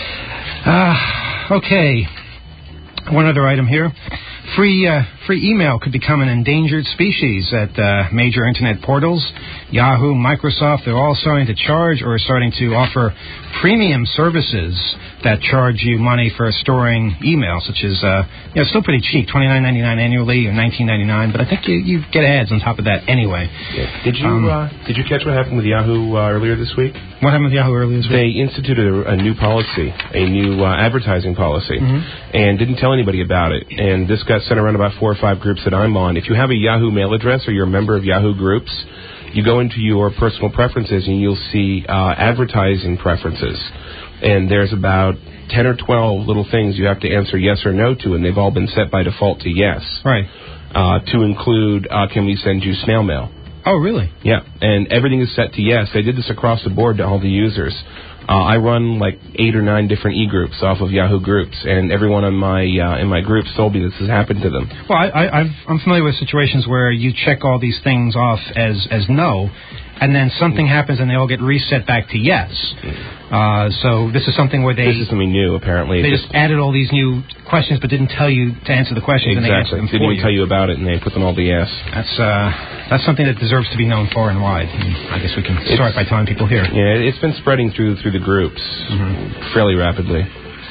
Speaker 3: Uh, okay. One other item here. Free uh, free email could become an endangered species at uh, major internet portals. Yahoo, Microsoft, they're all starting to charge or starting to offer premium services that charge you money for storing email, such as, uh, you know, it's still pretty cheap, twenty-nine ninety-nine annually or nineteen ninety-nine, but I think you, you get ads on top of that anyway.
Speaker 7: Yeah. Did you
Speaker 3: Um,
Speaker 7: uh, did you catch what happened with Yahoo uh, earlier this week?
Speaker 3: What happened with Yahoo earlier this week?
Speaker 7: They instituted a, a new policy, a new uh, advertising policy,
Speaker 3: Mm-hmm.
Speaker 7: and didn't tell anybody about it. And this got sent around about four or five groups that I'm on. If you have a Yahoo mail address or you're a member of Yahoo groups, you go into your personal preferences and you'll see uh, advertising preferences. And there's about ten or twelve little things you have to answer yes or no to, and they've all been set by default to yes.
Speaker 3: Right.
Speaker 7: Uh, to include, uh, can we send you snail mail?
Speaker 3: Oh, really?
Speaker 7: Yeah, and everything is set to yes. They did this across the board to all the users. Uh, I run like eight or nine different e-groups off of Yahoo Groups, and everyone in my uh, in my groups told me this has happened to them.
Speaker 3: Well, I, I, I've, I'm familiar with situations where you check all these things off as, as no, and then something happens and they all get reset back to yes. Uh, so this is something where they
Speaker 7: This is something new, apparently.
Speaker 3: they
Speaker 7: It
Speaker 3: just added all these new questions but didn't tell you to answer the questions, and they answered
Speaker 7: exactly.
Speaker 3: them
Speaker 7: They
Speaker 3: for
Speaker 7: didn't
Speaker 3: you.
Speaker 7: tell you about it, and they put them all to yes.
Speaker 3: That's uh, that's something that deserves to be known far and wide. And I guess we can start by telling people here.
Speaker 7: Yeah, it's been spreading through through the groups fairly rapidly.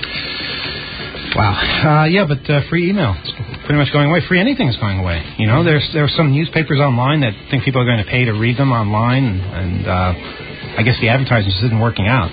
Speaker 3: Wow. Uh, yeah, but uh, free email is pretty much going away. Free anything is going away. You know, there's there are some newspapers online that think people are going to pay to read them online, and, and uh, I guess the advertising just isn't working out.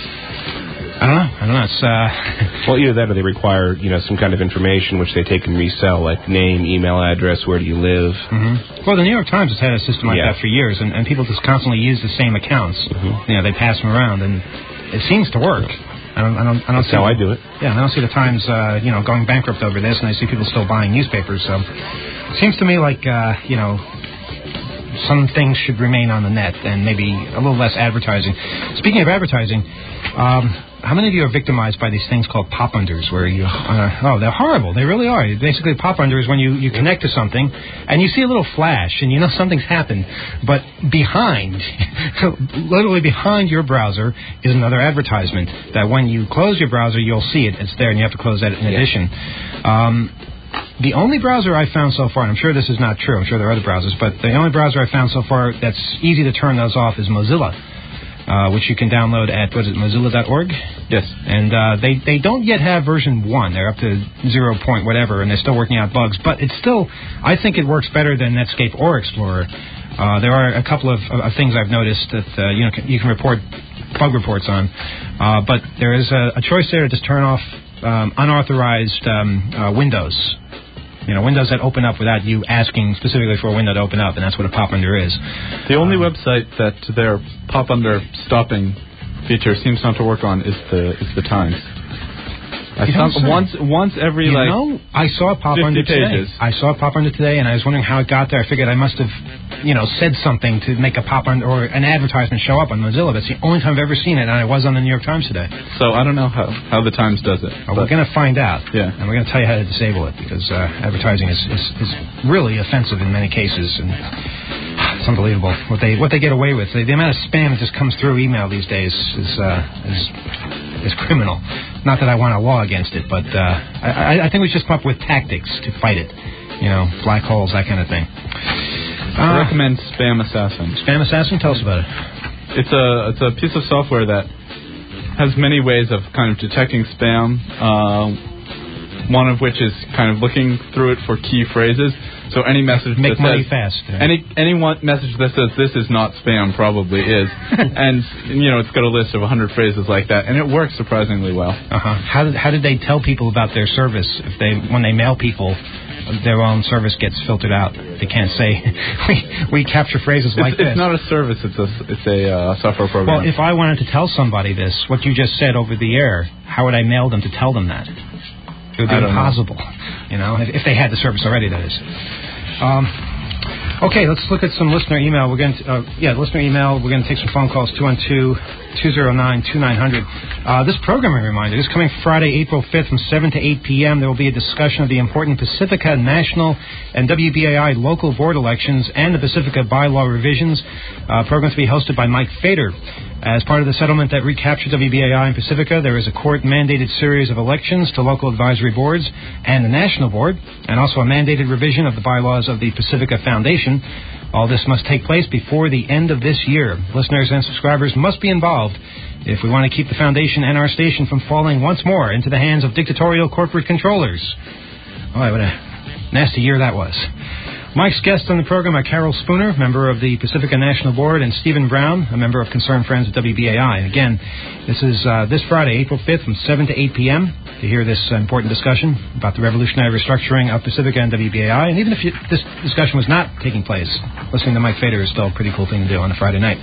Speaker 3: I don't know. I don't know. It's uh,
Speaker 7: Well, either that or they require, you know, some kind of information which they take and resell, like name, email address, where do you live.
Speaker 3: mm-hmm. Well, the New York Times has had a system like
Speaker 7: Yeah.
Speaker 3: that for years, and, and people just constantly use the same accounts.
Speaker 7: Mm-hmm.
Speaker 3: You know, they pass them around, and it seems to work. I don't. I don't. I don't
Speaker 7: That's
Speaker 3: see
Speaker 7: how I do it.
Speaker 3: Yeah, I don't see the Times, uh, you know, going bankrupt over this, and I see people still buying newspapers. So, it seems to me like, uh, you know, some things should remain on the net, and maybe a little less advertising. Speaking of advertising, um, how many of you are victimized by these things called pop-unders, where you, uh, oh, they're horrible. They really are. Basically, pop-under is when you, you connect to something, and you see a little flash, and you know something's happened, but behind, literally behind your browser, is another advertisement that when you close your browser, you'll see it. It's there, and you have to close that in
Speaker 7: Yeah.
Speaker 3: addition. Um, the only browser I found so far, and I'm sure this is not true, I'm sure there are other browsers, but the only browser I found so far that's easy to turn those off is Mozilla. Uh, which you can download at, what is it, mozilla dot org?
Speaker 6: Yes.
Speaker 3: And uh, they, they don't yet have version one. They're up to zero point whatever, and they're still working out bugs. But it's still, I think it works better than Netscape or Explorer. Uh, there are a couple of, of things I've noticed that uh, you know you can report bug reports on. Uh, but there is a, a choice there to just turn off um, unauthorized um, uh, windows. You know, windows that open up without you asking specifically for a window to open up, and that's what a pop under is.
Speaker 6: The only
Speaker 3: um,
Speaker 6: website that their pop under stopping feature seems not to work on is the is the Times. I found once once every
Speaker 3: you
Speaker 6: like
Speaker 3: know, I saw a pop under today.
Speaker 6: pages.
Speaker 3: I saw a pop under today, and I was wondering how it got there. I figured I must have, you know, said something to make a pop under or an advertisement show up on Mozilla. That's the only time I've ever seen it, and I was on the New York Times today.
Speaker 6: So I don't know how, how the Times does it.
Speaker 3: Well, we're going to find out.
Speaker 6: Yeah.
Speaker 3: And we're going to tell you how to disable it, because uh, advertising is, is, is really offensive in many cases, and it's unbelievable what they what they get away with. The, the amount of spam that just comes through email these days is uh, is is criminal. Not that I want a law against it, but uh, I, I think we should just come up with tactics to fight it. You know, black holes, that kind of thing.
Speaker 6: I
Speaker 3: Uh,
Speaker 6: recommend Spam Assassin.
Speaker 3: Spam Assassin, tell us about it.
Speaker 6: It's a it's a piece of software that has many ways of kind of detecting spam. Uh, one of which is kind of looking through it for key phrases. So any message
Speaker 3: Make
Speaker 6: that
Speaker 3: money
Speaker 6: says,
Speaker 3: fast. Right?
Speaker 6: Any any one message that says this is not spam probably is, and you know it's got a list of a hundred phrases like that, and it works surprisingly well.
Speaker 3: Uh huh. How did how did they tell people about their service if they when they mail people? Their own service gets filtered out. They can't say we we capture phrases like
Speaker 6: it's,
Speaker 3: this.
Speaker 6: It's not a service. It's a it's a uh, software program.
Speaker 3: Well, if I wanted to tell somebody this, what you just said over the air, how would I mail them to tell them that? It would be impossible. Know. You know, if, if they had the service already, that is. Um, okay, let's look at some listener email. We're going to uh, yeah, listener email. We're going to take some phone calls. two one two, two zero nine, two nine zero zero. Uh, this programming reminder is coming Friday, April fifth from seven to eight p.m. There will be a discussion of the important Pacifica National and W B A I local board elections and the Pacifica bylaw revisions. Uh, program to be hosted by Mike Fader. As part of the settlement that recaptured W B A I and Pacifica, there is a court-mandated series of elections to local advisory boards and the National Board, and also a mandated revision of the bylaws of the Pacifica Foundation. All this must take place before the end of this year. Listeners and subscribers must be involved if we want to keep the Foundation and our station from falling once more into the hands of dictatorial corporate controllers. Boy, what a nasty year that was. Mike's guests on the program are Carol Spooner, member of the Pacifica National Board, and Stephen Brown, a member of Concerned Friends of W B A I. And again, this is uh, this Friday, April fifth, from seven to eight p.m. to hear this uh, important discussion about the revolutionary restructuring of Pacifica and W B A I. And even if you, this discussion was not taking place, listening to Mike Fader is still a pretty cool thing to do on a Friday night.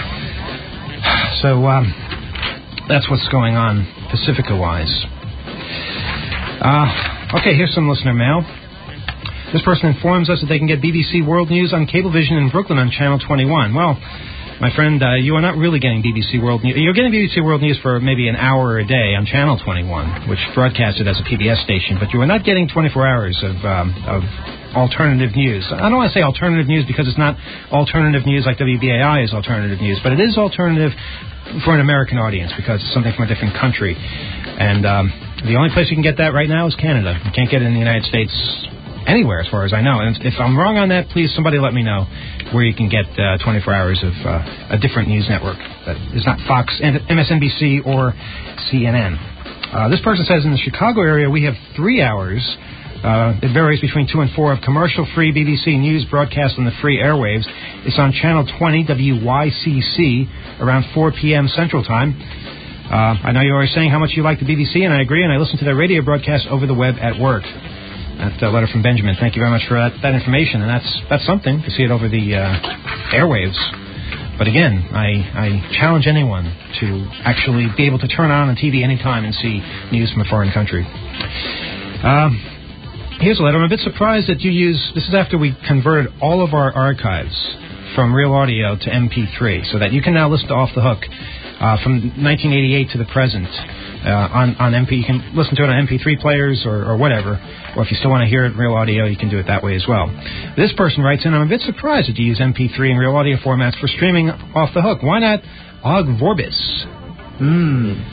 Speaker 3: So um, that's what's going on Pacifica-wise. Uh, okay, here's some listener mail. This person informs us that they can get B B C World News on Cablevision in Brooklyn on Channel twenty-one. Well, my friend, uh, you are not really getting B B C World News. You're getting B B C World News for maybe an hour a day on Channel twenty-one, which broadcasts it as a P B S station, but you are not getting twenty-four hours of um, of alternative news. I don't want to say alternative news because it's not alternative news like W B A I is alternative news, but it is alternative for an American audience because it's something from a different country. And um, the only place you can get that right now is Canada. You can't get it in the United States anywhere, as far as I know. And if I'm wrong on that, please somebody let me know where you can get uh, twenty-four hours of uh, a different news network that is not Fox, M S N B C, or C N N. Uh, this person says in the Chicago area we have three hours. Uh, it varies between two and four of commercial-free B B C News broadcast on the free airwaves. It's on Channel twenty W Y C C around four p.m. Central Time. Uh, I know you're always saying how much you like the B B C, and I agree, and I listen to their radio broadcast over the web at work. That's a letter from Benjamin. Thank you very much for that, that information, and that's that's something to see it over the uh, airwaves. But again, I, I challenge anyone to actually be able to turn on the T V anytime and see news from a foreign country. Um, here's a letter. I'm a bit surprised that you use... This is after we converted all of our archives from Real Audio to M P three, so that you can now listen to Off the Hook uh, from nineteen eighty-eight to the present. Uh, on, on M P, you can listen to it on M P three players or, or whatever. Or if you still want to hear it in Real Audio, you can do it that way as well. This person writes in, I'm a bit surprised that you use M P three and Real Audio formats for streaming Off the Hook. Why not Og Vorbis? Hmm.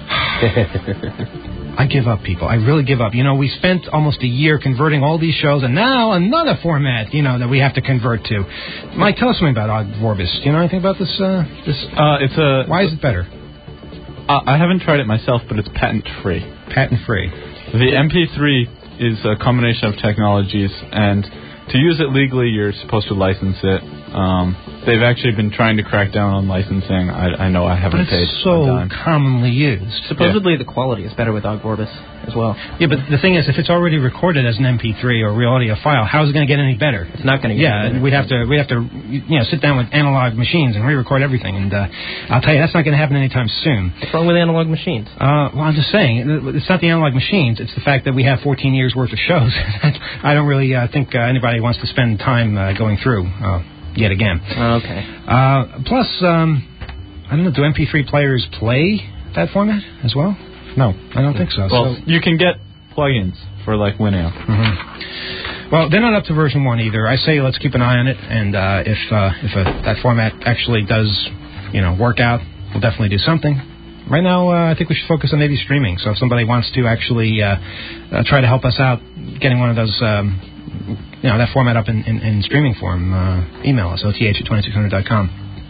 Speaker 3: I give up, people. I really give up. You know, we spent almost a year converting all these shows, and now another format, you know, that we have to convert to. Mike, tell us something about Og Vorbis. Do you know anything about this? Uh, this?
Speaker 6: Uh, it's a.
Speaker 3: Why is it better?
Speaker 6: Uh, I haven't tried it myself, but it's patent-free.
Speaker 3: Patent-free.
Speaker 6: The M P three is a combination of technologies, and to use it legally, you're supposed to license it. Um, they've actually been trying to crack down on licensing. I, I know I haven't
Speaker 3: But
Speaker 6: paid.
Speaker 3: it's so commonly used.
Speaker 5: Supposedly the quality is better with Ogg Vorbis as well.
Speaker 3: Yeah, but the thing is, if it's already recorded as an M P three or real audio file, how is it going to get any better?
Speaker 5: It's not going to get
Speaker 3: yeah,
Speaker 5: any better.
Speaker 3: we'd have to we'd have to you know sit down with analog machines and re-record everything, and uh, I'll tell you that's not going to happen anytime soon.
Speaker 5: What's wrong with analog machines?
Speaker 3: Uh, well, I'm just saying, it's not the analog machines. It's the fact that we have fourteen years worth of shows. I don't really uh, think uh, anybody wants to spend time uh, going through uh, yet again.
Speaker 5: Okay.
Speaker 3: Uh, plus, um, I don't know. Do M P three players play that format as well? No, I don't think so.
Speaker 6: Well,
Speaker 3: so,
Speaker 6: you can get plugins for like Winamp.
Speaker 3: Mm-hmm. Well, they're not up to version one either. I say let's keep an eye on it, and uh, if uh, if uh, that format actually does, you know, work out, we'll definitely do something. Right now, uh, I think we should focus on maybe streaming. So if somebody wants to actually uh, uh, try to help us out getting one of those, um, you know, that format up in, in, in streaming form, uh, email us, O T H at twenty-six hundred dot com.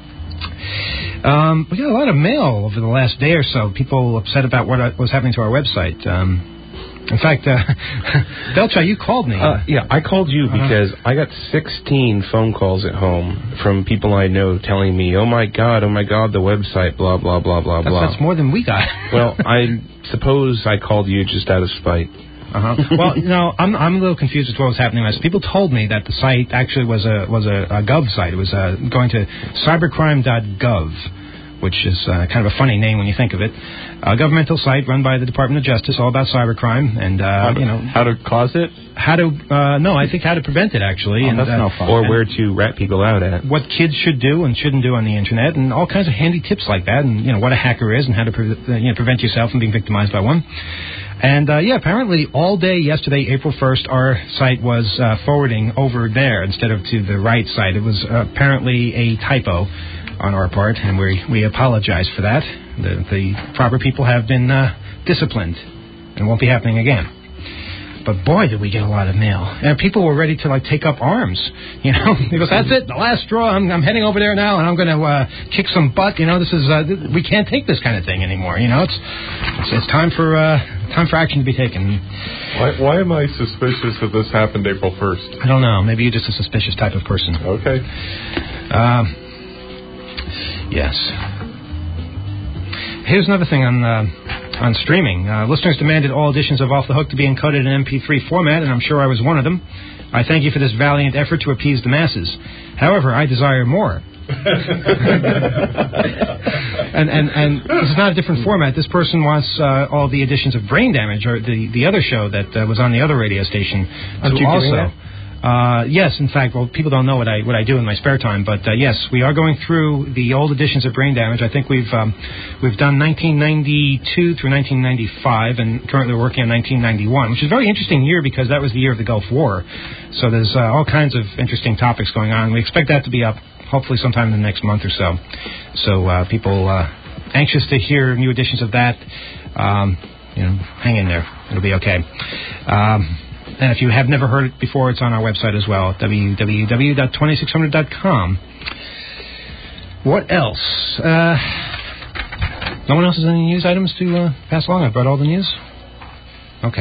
Speaker 3: Um, we got a lot of mail over the last day or so. People upset about what uh, was happening to our website. Um, in fact, uh, Belcha, you called me.
Speaker 7: Uh, yeah, I called you because uh-huh. I got sixteen phone calls at home from people I know telling me, oh, my God, oh, my God, the website, blah, blah, blah, blah,
Speaker 3: that's,
Speaker 7: blah.
Speaker 3: That's more than we got.
Speaker 7: Well, I suppose I called you just out of spite.
Speaker 3: Uh-huh. Well, no, I'm I'm a little confused as to what was happening. As people told me that the site actually was a was a, a Gov site. It was uh, going to cybercrime dot gov, which is uh, kind of a funny name when you think of it. A governmental site run by the Department of Justice, all about cybercrime and uh,
Speaker 6: how to,
Speaker 3: you know
Speaker 6: how to cause it.
Speaker 3: How to uh, no, I think how to prevent it actually.
Speaker 6: Oh,
Speaker 3: and,
Speaker 6: that's
Speaker 3: uh,
Speaker 6: no fun.
Speaker 7: Or where to rat people out at.
Speaker 3: What kids should do and shouldn't do on the internet, and all kinds of handy tips like that, and you know what a hacker is and how to pre- you know, prevent yourself from being victimized by one. And, uh, yeah, apparently all day yesterday, April first, our site was uh, forwarding over there instead of to the right site. It was uh, apparently a typo on our part, and we we apologize for that. The, the proper people have been uh, disciplined, and won't be happening again. But boy, did we get a lot of mail. And people were ready to, like, take up arms. You know, because that's it, the last straw. I'm, I'm heading over there now, and I'm going to uh, kick some butt. You know, this is, uh, th- we can't take this kind of thing anymore. You know, it's it's, it's time for uh, time for action to be taken.
Speaker 4: Why, why am I suspicious that this happened April first?
Speaker 3: I don't know. Maybe you're just a suspicious type of person.
Speaker 4: Okay.
Speaker 3: Um, yes. Here's another thing on uh, on streaming. Uh, listeners demanded all editions of Off the Hook to be encoded in M P three format, and I'm sure I was one of them. I thank you for this valiant effort to appease the masses. However, I desire more. and, and and this is not a different format. This person wants uh, all the editions of Brain Damage, or the, the other show that uh, was on the other radio station,
Speaker 4: Aren't
Speaker 3: to
Speaker 4: you
Speaker 3: also.
Speaker 4: doing that?
Speaker 3: Uh, yes, in fact, well, people don't know what I what I do in my spare time, but uh, yes, we are going through the old editions of Brain Damage. I think we've um, we've done nineteen ninety-two through nineteen ninety-five, and currently we're working on nineteen ninety-one, which is a very interesting year because that was the year of the Gulf War. So there's uh, all kinds of interesting topics going on. We expect that to be up hopefully sometime in the next month or so. So uh, people uh, anxious to hear new editions of that, um, you know, hang in there. It'll be okay. Um, And if you have never heard it before, it's on our website as well, w w w dot twenty-six hundred dot com. What else? Uh, no one else has any news items to uh, pass along? I brought all the news? Okay.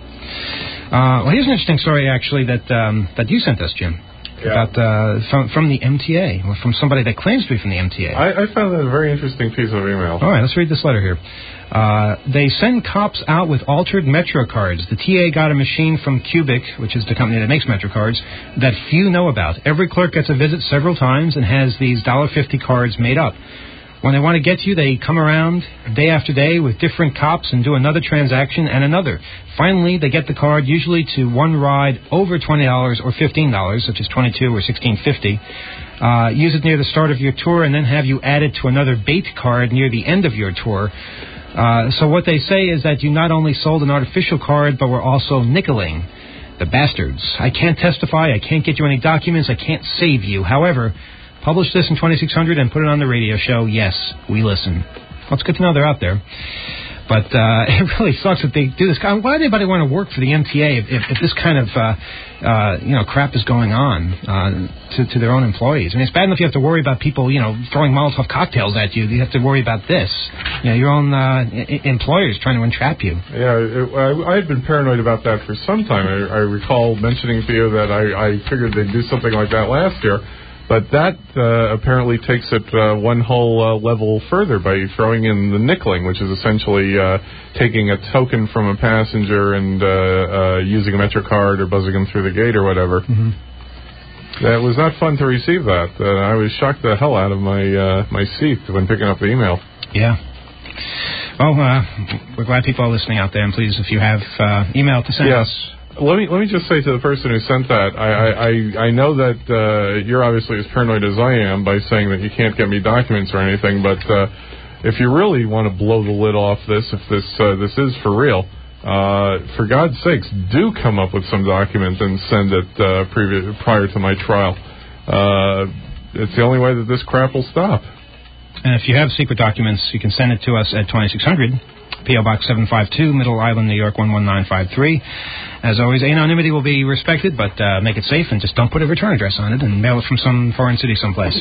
Speaker 3: Uh, well, here's an interesting story, actually, that um, that you sent us, Jim.
Speaker 4: Yeah.
Speaker 3: About, uh, from, from the M T A, or from somebody that claims to be from the M T A.
Speaker 4: I, I found that a very interesting piece of email.
Speaker 3: All right, let's read this letter here. Uh, they send cops out with altered Metro cards. The T A got a machine from Cubic, which is the company that makes Metro cards, that few know about. Every clerk gets a visit several times and has these one dollar fifty cards made up. When they want to get you, they come around day after day with different cops and do another transaction and another. Finally, they get the card usually to one ride over twenty dollars or fifteen dollars, such as twenty-two dollars or sixteen fifty. Uh, use it near the start of your tour and then have you add it to another bait card near the end of your tour. Uh, so what they say is that you not only sold an artificial card, but were also nickeling. The bastards. I can't testify. I can't get you any documents. I can't save you. However, publish this in twenty-six hundred and put it on the radio show. Yes, we listen. Well, it's good to know they're out there. But uh, it really sucks that they do this. Why would anybody want to work for the M T A if, if, if this kind of uh, uh, you know crap is going on uh, to, to their own employees? I mean, it's bad enough you have to worry about people you know throwing Molotov cocktails at you. You have to worry about this. You know, your own uh, I- employers trying to entrap you.
Speaker 4: Yeah, it, I, I had been paranoid about that for some time. I, I recall mentioning to you that I, I figured they'd do something like that last year. But that uh, apparently takes it uh, one whole uh, level further by throwing in the nickeling, which is essentially uh, taking a token from a passenger and uh, uh, using a MetroCard or buzzing them through the gate or whatever.
Speaker 3: Mm-hmm.
Speaker 4: It was not fun to receive that. Uh, I was shocked the hell out of my uh, my seat when picking up the email.
Speaker 3: Yeah. Well, uh, we're glad people are listening out there, and please, if you have uh, email to send
Speaker 4: yes.
Speaker 3: us.
Speaker 4: Let me let me just say to the person who sent that, I I, I, I know that uh, you're obviously as paranoid as I am by saying that you can't get me documents or anything, but uh, if you really want to blow the lid off this, if this uh, this is for real, uh, for God's sakes, do come up with some document and send it uh, previous, prior to my trial. Uh, it's the only way that this crap will stop.
Speaker 3: And if you have secret documents, you can send it to us at twenty-six hundred. P O Box seven five two, Middle Island, New York one one nine five three. As always, anonymity will be respected, but uh, make it safe and just don't put a return address on it and mail it from some foreign city someplace.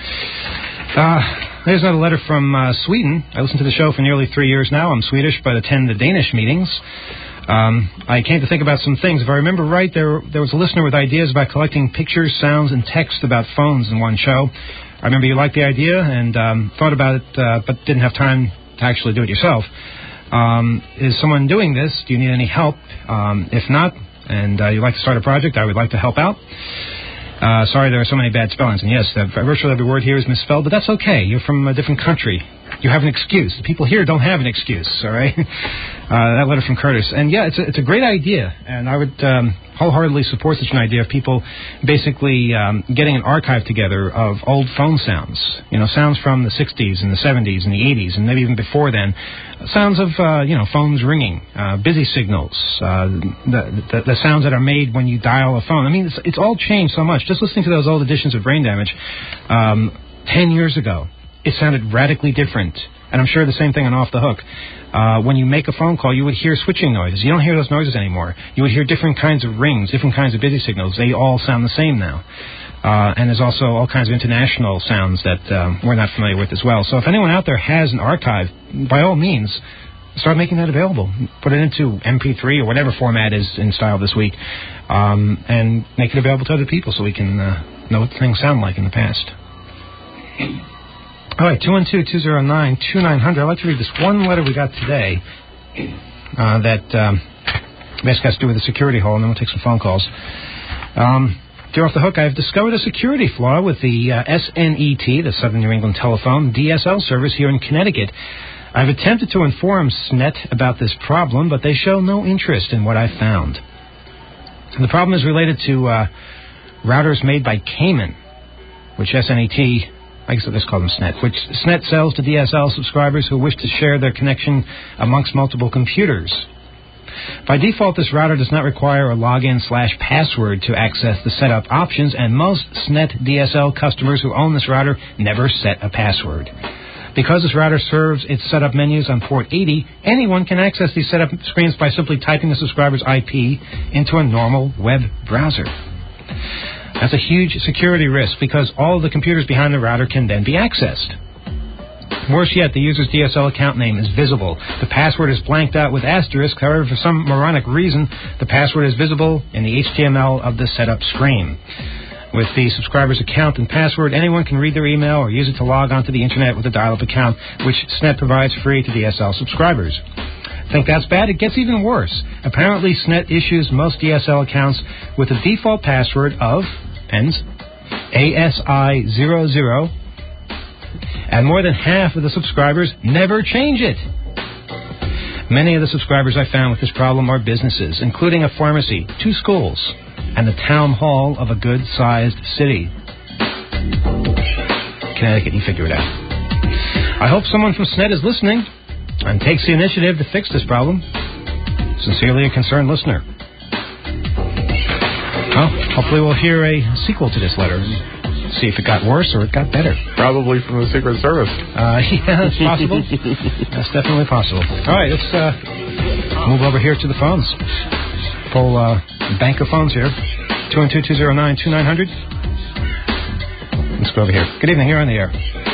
Speaker 3: Uh, there's another letter from uh, Sweden. I listen to the show for nearly three years now. I'm Swedish, but attend the Danish meetings. Um, I came to think about some things. If I remember right, there there was a listener with ideas about collecting pictures, sounds, and text about phones in one show. I remember you liked the idea and um, thought about it, uh, but didn't have time to actually do it yourself. Um, is someone doing this? Do you need any help? Um, if not, and uh, you'd like to start a project, I would like to help out. Uh, sorry, there are so many bad spellings. And yes, virtually every word here is misspelled, but that's okay. You're from a different country. You have an excuse. The people here don't have an excuse, all right? Uh, that letter from Curtis. And, yeah, it's a, it's a great idea, and I would um, wholeheartedly support such an idea of people basically um, getting an archive together of old phone sounds, you know, sounds from the sixties and the seventies and the eighties and maybe even before then, sounds of, uh, you know, phones ringing, uh, busy signals, uh, the, the, the sounds that are made when you dial a phone. I mean, it's, it's all changed so much. Just listening to those old editions of Brain Damage um, ten years ago, it sounded radically different. And I'm sure the same thing on Off the Hook. Uh, when you make a phone call, you would hear switching noises. You don't hear those noises anymore. You would hear different kinds of rings, different kinds of busy signals. They all sound the same now. Uh, and there's also all kinds of international sounds that um, we're not familiar with as well. So if anyone out there has an archive, by all means, start making that available. Put it into M P three or whatever format is in style this week, um, and make it available to other people so we can uh, know what things sound like in the past. All right, two one two, two zero nine, two nine zero zero. I'd like to read this one letter we got today uh, that um, basically has to do with the security hole, and then we'll take some phone calls. Um, Dear Off the Hook, I have discovered a security flaw with the uh, S N E T, the Southern New England Telephone, D S L service here in Connecticut. I've attempted to inform S N E T about this problem, but they show no interest in what I found. And the problem is related to uh, routers made by Cayman, which S N E T... I guess let's call them S N E T, which S N E T sells to D S L subscribers who wish to share their connection amongst multiple computers. By default, this router does not require a login slash password to access the setup options, and most S N E T D S L customers who own this router never set a password. Because this router serves its setup menus on port eighty, anyone can access these setup screens by simply typing the subscriber's I P into a normal web browser. That's a huge security risk because all of the computers behind the router can then be accessed. Worse yet, the user's D S L account name is visible. The password is blanked out with asterisk. However, for some moronic reason, the password is visible in the H T M L of the setup screen. With the subscriber's account and password, anyone can read their email or use it to log onto the internet with a dial-up account, which S N E T provides free to D S L subscribers. Think that's bad? It gets even worse. Apparently, S N E T issues most D S L accounts with a default password of ends A S I zero zero, and more than half of the subscribers never change it. Many of the subscribers I found with this problem are businesses, including a pharmacy, two schools, and the town hall of a good-sized city. Connecticut, you figure it out. I hope someone from S N E T is listening and takes the initiative to fix this problem. Sincerely, a concerned listener. Well, hopefully we'll hear a sequel to this letter. See if it got worse or it got better.
Speaker 4: Probably from the Secret Service.
Speaker 3: Uh, yeah, that's possible. That's definitely possible. All right, let's uh, move over here to the phones. Full uh, bank of phones here. two one two, two zero nine, two nine zero zero. Let's go over here. Good evening. You're on the air.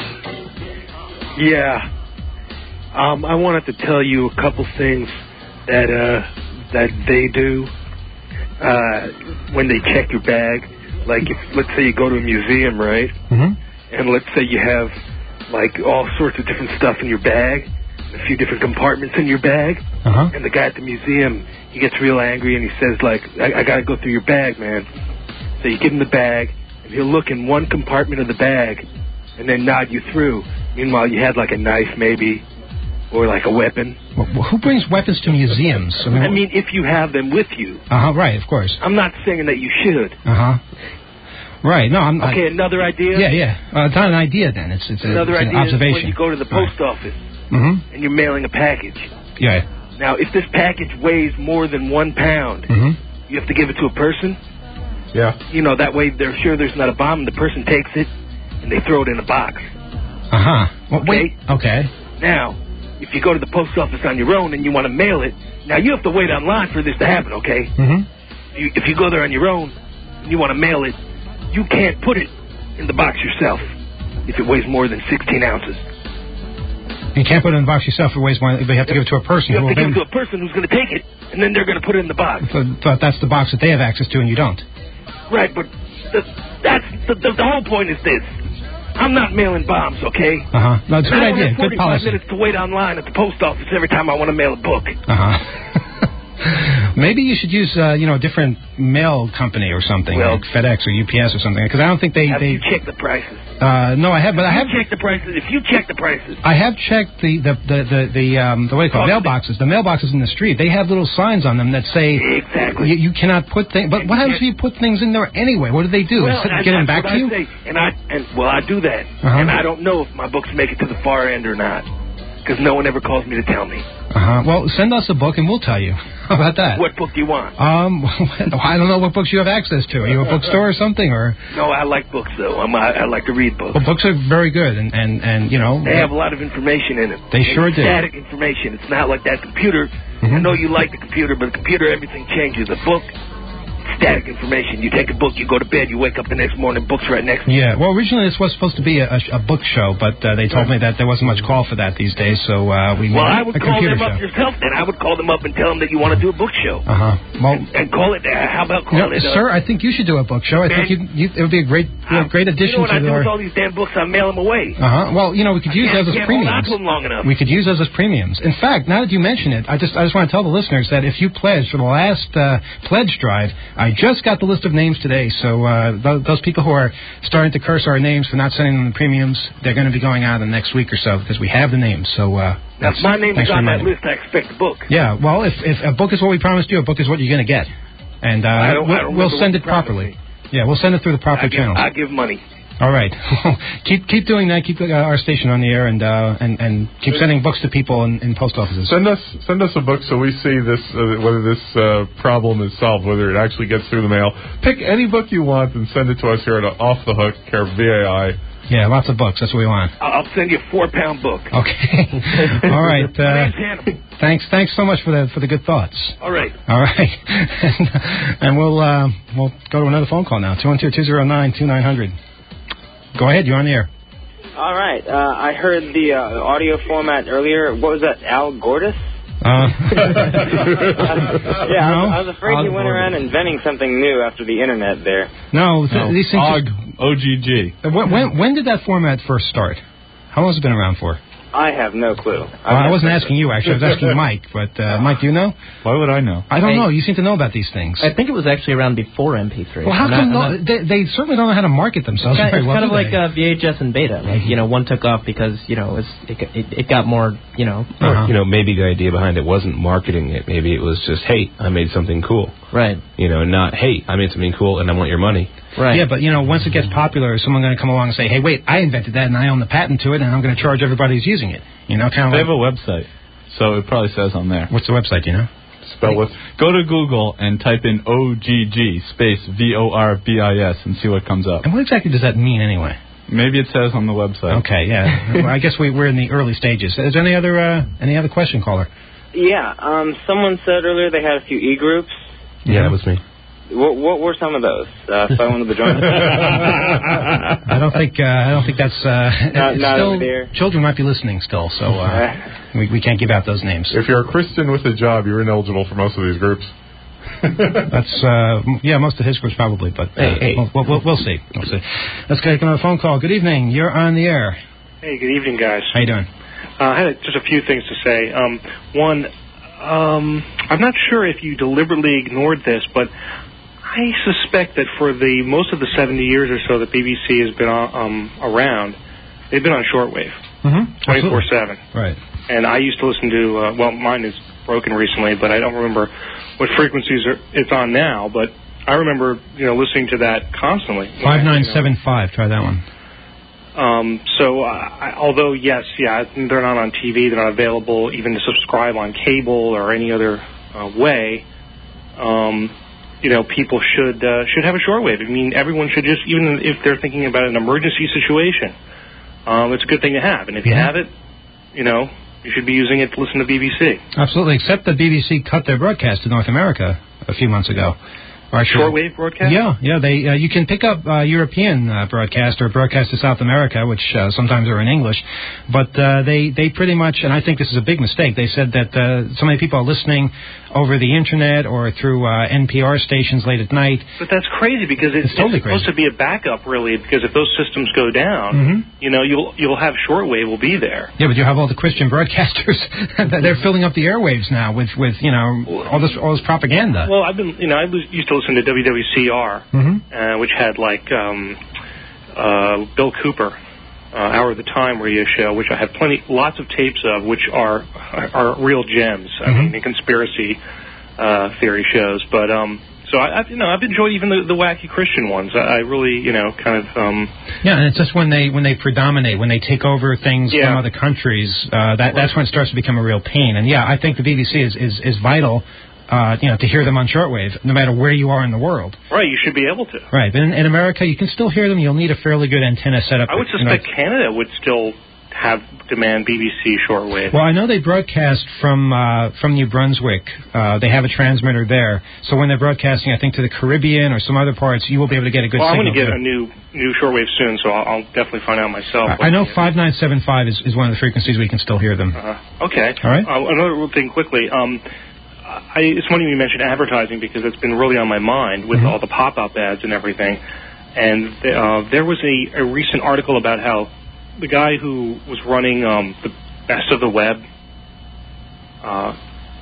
Speaker 9: Yeah. Um, I wanted to tell you a couple things that uh, that they do uh, when they check your bag. like if, let's say you go to a museum, right?
Speaker 3: Mm-hmm.
Speaker 9: And let's say you have like all sorts of different stuff in your bag, a few different compartments in your bag,
Speaker 3: Uh-huh.
Speaker 9: and the guy at the museum, he gets real angry and he says like, I, I gotta go through your bag, man. So you give him the bag, and he'll look in one compartment of the bag and then nod you through. Meanwhile, you had like a knife maybe, or like a weapon.
Speaker 3: Well, who brings weapons to museums? I mean,
Speaker 9: I mean, if you have them with you.
Speaker 3: Uh-huh, right, of course.
Speaker 9: I'm not saying that you should.
Speaker 3: Uh-huh. Right, no, I'm...
Speaker 9: Okay,
Speaker 3: I,
Speaker 9: another idea?
Speaker 3: Yeah, yeah. Uh, it's not an idea, then. It's, it's, a,
Speaker 9: Another
Speaker 3: it's an
Speaker 9: idea
Speaker 3: observation.
Speaker 9: is when you go to the post
Speaker 3: Right.
Speaker 9: office
Speaker 3: Mm-hmm.
Speaker 9: and you're mailing a package.
Speaker 3: Yeah.
Speaker 9: Now, if this package weighs more than one pound,
Speaker 3: Mm-hmm.
Speaker 9: you have to give it to a person.
Speaker 4: Yeah.
Speaker 9: You know, that way they're sure there's not a bomb, and the person takes it, and they throw it in a box.
Speaker 3: Uh-huh. Well, wait.
Speaker 9: Okay.
Speaker 3: Okay.
Speaker 9: Now, if you go to the post office on your own and you want to mail it, now you have to wait online for this to happen, okay?
Speaker 3: Mm-hmm.
Speaker 9: You, if you go there on your own and you want to mail it, you can't put it in the box yourself if it weighs more than sixteen ounces.
Speaker 3: You can't put it in the box yourself. It weighs more. You have to give it to a person.
Speaker 9: You
Speaker 3: who
Speaker 9: have to
Speaker 3: will
Speaker 9: give it
Speaker 3: then,
Speaker 9: to a person who's going to take it, and then they're going to put it in the box.
Speaker 3: but, but that's the box that they have access to, and you don't.
Speaker 9: Right, but the, that's the, the, the whole point is this. I'm not mailing bombs, okay?
Speaker 3: Uh-huh. No, it's a
Speaker 9: And
Speaker 3: good
Speaker 9: I don't
Speaker 3: idea.
Speaker 9: have
Speaker 3: Good
Speaker 9: forty-five
Speaker 3: policy.
Speaker 9: minutes to wait online at the post office every time I want to mail a book.
Speaker 3: Uh-huh. Maybe you should use, uh, you know, a different mail company or something,
Speaker 9: Well-
Speaker 3: like FedEx or U P S or something, because I don't think they...
Speaker 9: Have
Speaker 3: they
Speaker 9: you checked the prices?
Speaker 3: uh, no, I have, but I have...
Speaker 9: You check the prices. If you check the prices,
Speaker 3: I have checked the the the the, the um the what do you call it, mailboxes. The mailboxes in the street. They have little signs on them that say
Speaker 9: exactly.
Speaker 3: you, you cannot put things. But what happens if you put things in there anyway? What do they do?
Speaker 9: Well,
Speaker 3: Is it
Speaker 9: and
Speaker 3: get them
Speaker 9: that's
Speaker 3: back
Speaker 9: what
Speaker 3: to
Speaker 9: I
Speaker 3: you?
Speaker 9: Say. And I and well, I do that,
Speaker 3: Uh-huh.
Speaker 9: and I don't know if my books make it to the far end or not, because no one ever calls me to tell me.
Speaker 3: Uh-huh. Well, send us a book and we'll tell you. How about that?
Speaker 9: What book do you want?
Speaker 3: Um, I don't know what books you have access to. Are you a bookstore or something, or?
Speaker 9: No, I like books though. I'm, I, I like to read books.
Speaker 3: Well, books are very good, and and and you know.
Speaker 9: They have a lot of information in them.
Speaker 3: They sure
Speaker 9: it's
Speaker 3: do.
Speaker 9: Static information. It's not like that computer.
Speaker 3: Mm-hmm.
Speaker 9: I know you like the computer, but the computer, everything changes. A book, static information. You take a book, you go to bed, you wake up the next morning, book's right next to you.
Speaker 3: Yeah, well, originally this was supposed to be a, a, a book show, but uh, they told me that there wasn't much call for that these days, so uh, we
Speaker 9: Well,
Speaker 3: made
Speaker 9: I would
Speaker 3: a
Speaker 9: call
Speaker 3: computer
Speaker 9: them up
Speaker 3: show.
Speaker 9: yourself then. I would call them up and tell them that you want to do a book show.
Speaker 3: Uh-huh. Well,
Speaker 9: And call it, uh, how about
Speaker 3: you know,
Speaker 9: call it... Uh,
Speaker 3: sir, I think you should do a book show. I
Speaker 9: man,
Speaker 3: think you, you, it would be a great, a great
Speaker 9: You
Speaker 3: addition
Speaker 9: know what I
Speaker 3: to
Speaker 9: do
Speaker 3: our...
Speaker 9: with all these damn books? I mail them away.
Speaker 3: Uh-huh. Well, you know, we could use
Speaker 9: can't-
Speaker 3: those as
Speaker 9: can't hold on
Speaker 3: premiums.
Speaker 9: to them long enough.
Speaker 3: We could use those as premiums. In fact, now that you mention it, I just I just want to tell the listeners that if you pledge for the last uh, pledge drive, I just got the list of names today. So uh, th- those people who are starting to curse our names for not sending them the premiums, they're going to be going out in the next week or so because we have the names. So uh,
Speaker 9: Now, if my name is
Speaker 3: thanks for
Speaker 9: on that
Speaker 3: reminding me.
Speaker 9: list, I expect a book.
Speaker 3: Yeah. Well, if if a book is what we promised you, a book is what you're going to get, and uh,
Speaker 9: I don't-
Speaker 3: we'll,
Speaker 9: I don't
Speaker 3: we'll
Speaker 9: remember
Speaker 3: send
Speaker 9: what
Speaker 3: it
Speaker 9: you promised
Speaker 3: properly. Yeah, we'll send it through the proper
Speaker 9: I give,
Speaker 3: channels.
Speaker 9: I give money.
Speaker 3: All right. keep keep doing that. Keep uh, our station on the air, and uh, and and keep sending books to people in, in post offices.
Speaker 4: Send us send us a book so we see this uh, whether this uh, problem is solved, whether it actually gets through the mail. Pick any book you want and send it to us here at Off the Hook, care of V A I.
Speaker 3: Yeah, lots of books. That's what we want.
Speaker 9: I'll I'll send you a four-pound book.
Speaker 3: Okay. All right.
Speaker 9: My
Speaker 3: Uh,
Speaker 9: name's Hannibal.
Speaker 3: thanks. Thanks so much for the for the good thoughts.
Speaker 9: All right.
Speaker 3: All right. and, and we'll uh, we'll go to another phone call now. two one two, two zero nine, two nine zero zero. Go ahead. You're on the air.
Speaker 10: All right. Uh, I heard the uh, audio format earlier. What was that, Al Gordis?
Speaker 3: Uh,
Speaker 10: yeah, I was,
Speaker 3: no?
Speaker 10: I was afraid
Speaker 3: Al
Speaker 10: he went
Speaker 3: Gordis.
Speaker 10: around inventing something new after the internet there.
Speaker 3: No, th-
Speaker 6: No.
Speaker 3: these things.
Speaker 6: Og,
Speaker 3: just-
Speaker 6: O G G.
Speaker 3: Uh, when, when when did that format first start? How long has it been around for?
Speaker 10: I have no clue.
Speaker 3: Uh, I wasn't asking you, actually. I was asking Mike. But, uh, Mike, do you know?
Speaker 6: Why would I know?
Speaker 3: I don't
Speaker 5: Hey.
Speaker 3: know. You seem to know about these things.
Speaker 5: I think it was actually around before M P three.
Speaker 3: Well, how
Speaker 5: I'm
Speaker 3: come
Speaker 5: not-
Speaker 3: no,
Speaker 5: I'm not-
Speaker 3: they, they certainly don't know how to market themselves
Speaker 5: It's kind,
Speaker 3: very
Speaker 5: it's
Speaker 3: well,
Speaker 5: kind of
Speaker 3: do
Speaker 5: like
Speaker 3: they?
Speaker 5: uh, V H S and beta. Like, you know, one took off because, you know, it, was, it, got- it, it got more, you know.
Speaker 7: Or,
Speaker 3: Uh-huh.
Speaker 7: you know, maybe the idea behind it wasn't marketing it. Maybe it was just, hey, I made something cool.
Speaker 5: Right.
Speaker 7: You know, and not, hey, I made something cool and I want your money.
Speaker 5: Right.
Speaker 3: Yeah, but, you know, once it gets popular, is someone going to come along and say, hey, wait, I invented that and I own the patent to it and I'm going to charge everybody who's using it. You know, kind of
Speaker 6: They
Speaker 3: like...
Speaker 6: have a website, so it probably says on there.
Speaker 3: What's the website, do you know?
Speaker 4: Spell with
Speaker 6: Go to Google and type in O G G space V O R B I S and see what comes up.
Speaker 3: And what exactly does that mean anyway?
Speaker 6: Maybe it says on the website.
Speaker 3: Okay, yeah. Well, I guess we, we're in the early stages. Is there any other, uh, any other question, caller?
Speaker 10: Yeah, um, someone said earlier they had a few e-groups.
Speaker 7: Yeah, that was me.
Speaker 10: What, what were some of those? Uh, if I wanted to join.
Speaker 3: I don't think uh, I don't think that's uh,
Speaker 10: Not-
Speaker 3: it's
Speaker 10: not
Speaker 3: still,
Speaker 10: over there.
Speaker 3: children might be listening still, so uh, we we can't give out those names.
Speaker 4: if you're a Christian with a job, you're ineligible for most of these groups.
Speaker 3: That's, uh, yeah, most of his groups probably, but uh,
Speaker 11: hey, hey.
Speaker 3: We'll, we'll, we'll see. We'll see. Let's take another phone call. Good evening. You're on the air.
Speaker 12: Hey, good evening, guys.
Speaker 3: How you doing?
Speaker 12: Uh, I had just a few things to say. Um, one, um, I'm not sure if you deliberately ignored this, but I suspect that for the most of the seventy years or so that B B C has been um, around, they've been on shortwave,
Speaker 3: mm-hmm.
Speaker 12: twenty-four seven.
Speaker 3: Right.
Speaker 12: And I used to listen to, uh, well, mine is broken recently, but I don't remember what frequencies are, it's on now, but I remember, you know, listening to that constantly.
Speaker 3: five nine seven five, try that one.
Speaker 12: Um, so, uh, I, although, yes, yeah, they're not on T V, they're not available even to subscribe on cable or any other uh, way, um, you know, people should uh, should have a shortwave. I mean, everyone should just, even if they're thinking about an emergency situation, um, it's a good thing to have. And if you have it, you know, you should be using it to listen to B B C.
Speaker 3: Absolutely, except the B B C cut their broadcast to North America a few months ago.
Speaker 12: Shortwave broadcast?
Speaker 3: Yeah, yeah. They uh, you can pick up uh, European uh, broadcast or broadcast to South America, which uh, sometimes are in English, but uh, they they pretty much, and I think this is a big mistake. They said that uh, so many people are listening over the internet or through uh, N P R stations late at night.
Speaker 12: But that's crazy because it's,
Speaker 3: it's, totally
Speaker 12: it's supposed
Speaker 3: crazy.
Speaker 12: to be a backup, really. Because if those systems go down,
Speaker 3: mm-hmm.
Speaker 12: you know, you'll you'll have shortwave will be there.
Speaker 3: Yeah, but you have all the Christian broadcasters. They're filling up the airwaves now with with you know all this all this propaganda.
Speaker 12: Well, I've been you know I used to listen to W W C R,
Speaker 3: mm-hmm.
Speaker 12: uh, which had like um, uh, Bill Cooper, uh, Hour of the Time radio show, which I have plenty, lots of tapes of, which are are real gems. I
Speaker 3: mm-hmm.
Speaker 12: mean, the conspiracy uh, theory shows. But um, so I, I've, you know, I've enjoyed even the, the wacky Christian ones. I, I really, you know, kind of. Um,
Speaker 3: yeah, and it's just when they when they predominate, when they take over things
Speaker 12: yeah.
Speaker 3: from other countries, uh, that right. that's when it starts to become a real pain. And yeah, I think the B B C is is, is vital. Uh, you know, to hear them on shortwave, no matter where you are in the world.
Speaker 12: Right, you should be able to.
Speaker 3: Right, but in, in America, you can still hear them. You'll need a fairly good antenna set up.
Speaker 12: I would suspect you know, Canada would still have demand B B C shortwave.
Speaker 3: Well, I know they broadcast from uh, from New Brunswick. Uh, they have a transmitter there, so when they're broadcasting, I think to the Caribbean or some other parts, you will be able to get a good.
Speaker 12: Well, I'm
Speaker 3: signal
Speaker 12: going to get
Speaker 3: there.
Speaker 12: a new new shortwave soon, so I'll, I'll definitely find out myself.
Speaker 3: I, I know five nine seven five is, is one of the frequencies we can still hear them.
Speaker 12: Uh-huh. Okay.
Speaker 3: All right.
Speaker 12: Uh, another thing quickly. Um, I, it's funny you mentioned advertising because it's been really on my mind with mm-hmm. all the pop-up ads and everything. And uh, there was a, a recent article about how the guy who was running um, the Best of the Web uh,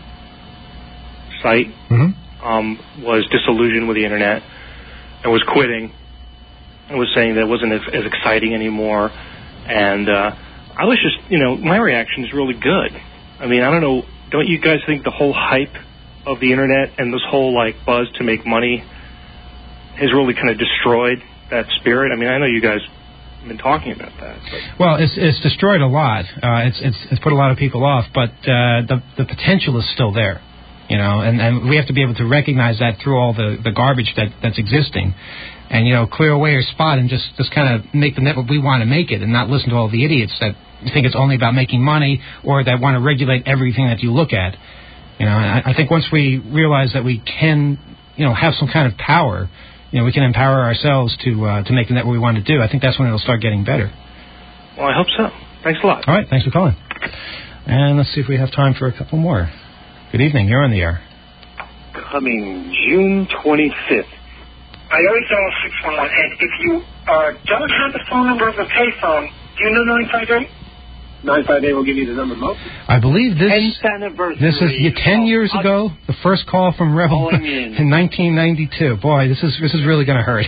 Speaker 12: site
Speaker 3: mm-hmm.
Speaker 12: um, was disillusioned with the internet and was quitting and was saying that it wasn't as, as exciting anymore. And uh, I was just, you know, my reaction is really good. I mean, I don't know. Don't you guys think the whole hype of the internet and this whole, like, buzz to make money has really kind of destroyed that spirit? I mean, I know you guys have been talking about that. But.
Speaker 3: Well, it's it's destroyed a lot. Uh, it's, it's it's put a lot of people off, but uh, the the potential is still there, you know, and, and we have to be able to recognize that through all the, the garbage that, that's existing. And, you know, clear away your spot and just, just kind of make the net what we want to make it and not listen to all the idiots that think it's only about making money or that want to regulate everything that you look at. You know, I, I think once we realize that we can, you know, have some kind of power, you know, we can empower ourselves to uh, to make the net what we want to do. I think that's when it'll start getting better.
Speaker 12: Well, I hope so. Thanks a lot.
Speaker 3: All right, thanks for calling. And let's see if we have time for a couple more. Good evening. You're on the air.
Speaker 13: Coming June twenty-fifth. I always dial six one one, and if you uh, don't have the phone number of the payphone, do you know nine five eight? nine five eight will give you the number most.
Speaker 3: I believe this
Speaker 13: tenth anniversary.
Speaker 3: This is yeah, ten years ago, the first call from Rebel in. in nineteen ninety-two. Boy, this is this is really going to hurt.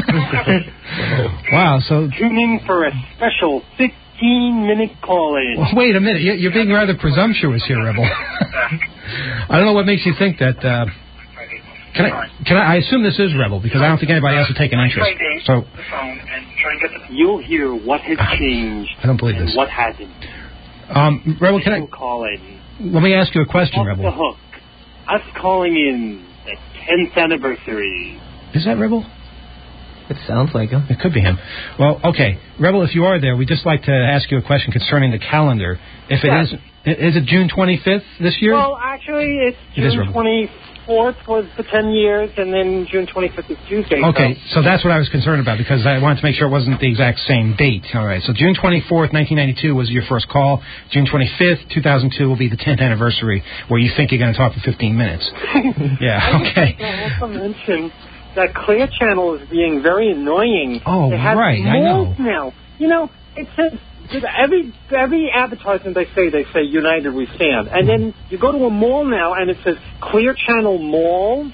Speaker 3: Wow, so...
Speaker 13: Tune in for a special fifteen-minute call-in.
Speaker 3: Well, wait a minute, you're being rather presumptuous here, Rebel. I don't know what makes you think that... Uh, Can I, can I, I assume this is Rebel, because I don't think anybody else has taken interest. So,
Speaker 13: you'll hear what has changed
Speaker 3: I don't believe
Speaker 13: and
Speaker 3: this.
Speaker 13: what hasn't.
Speaker 3: Um, Rebel, can I,
Speaker 13: call in.
Speaker 3: let me ask you a question,
Speaker 13: Off
Speaker 3: Rebel.
Speaker 13: the hook. Us calling in the tenth anniversary.
Speaker 3: Is that Rebel?
Speaker 5: It sounds like him.
Speaker 3: It could be him. Well, okay. Rebel, if you are there, we'd just like to ask you a question concerning the calendar. If it
Speaker 13: Yes.
Speaker 3: is, is it June twenty-fifth this year?
Speaker 13: Well, actually, it's
Speaker 3: It is
Speaker 13: June
Speaker 3: Rebel.
Speaker 13: twenty-fourth.
Speaker 11: twenty-fourth was the ten years, and then June twenty-fifth is Tuesday.
Speaker 3: Okay, so that's what I was concerned about, because I wanted to make sure it wasn't the exact same date. All right, so June twenty-fourth, nineteen ninety-two was your first call. June twenty-fifth, two thousand two will be the tenth anniversary, where you think you're going to talk for fifteen minutes. Yeah, okay.
Speaker 11: I also mentioned that Clear Channel is being very annoying.
Speaker 3: Oh,
Speaker 11: they have
Speaker 3: right, I know.
Speaker 11: malls now. You know, it says... Every every advertisement they say, they say United We Stand. And then you go to a mall now and it says Clear Channel Mall.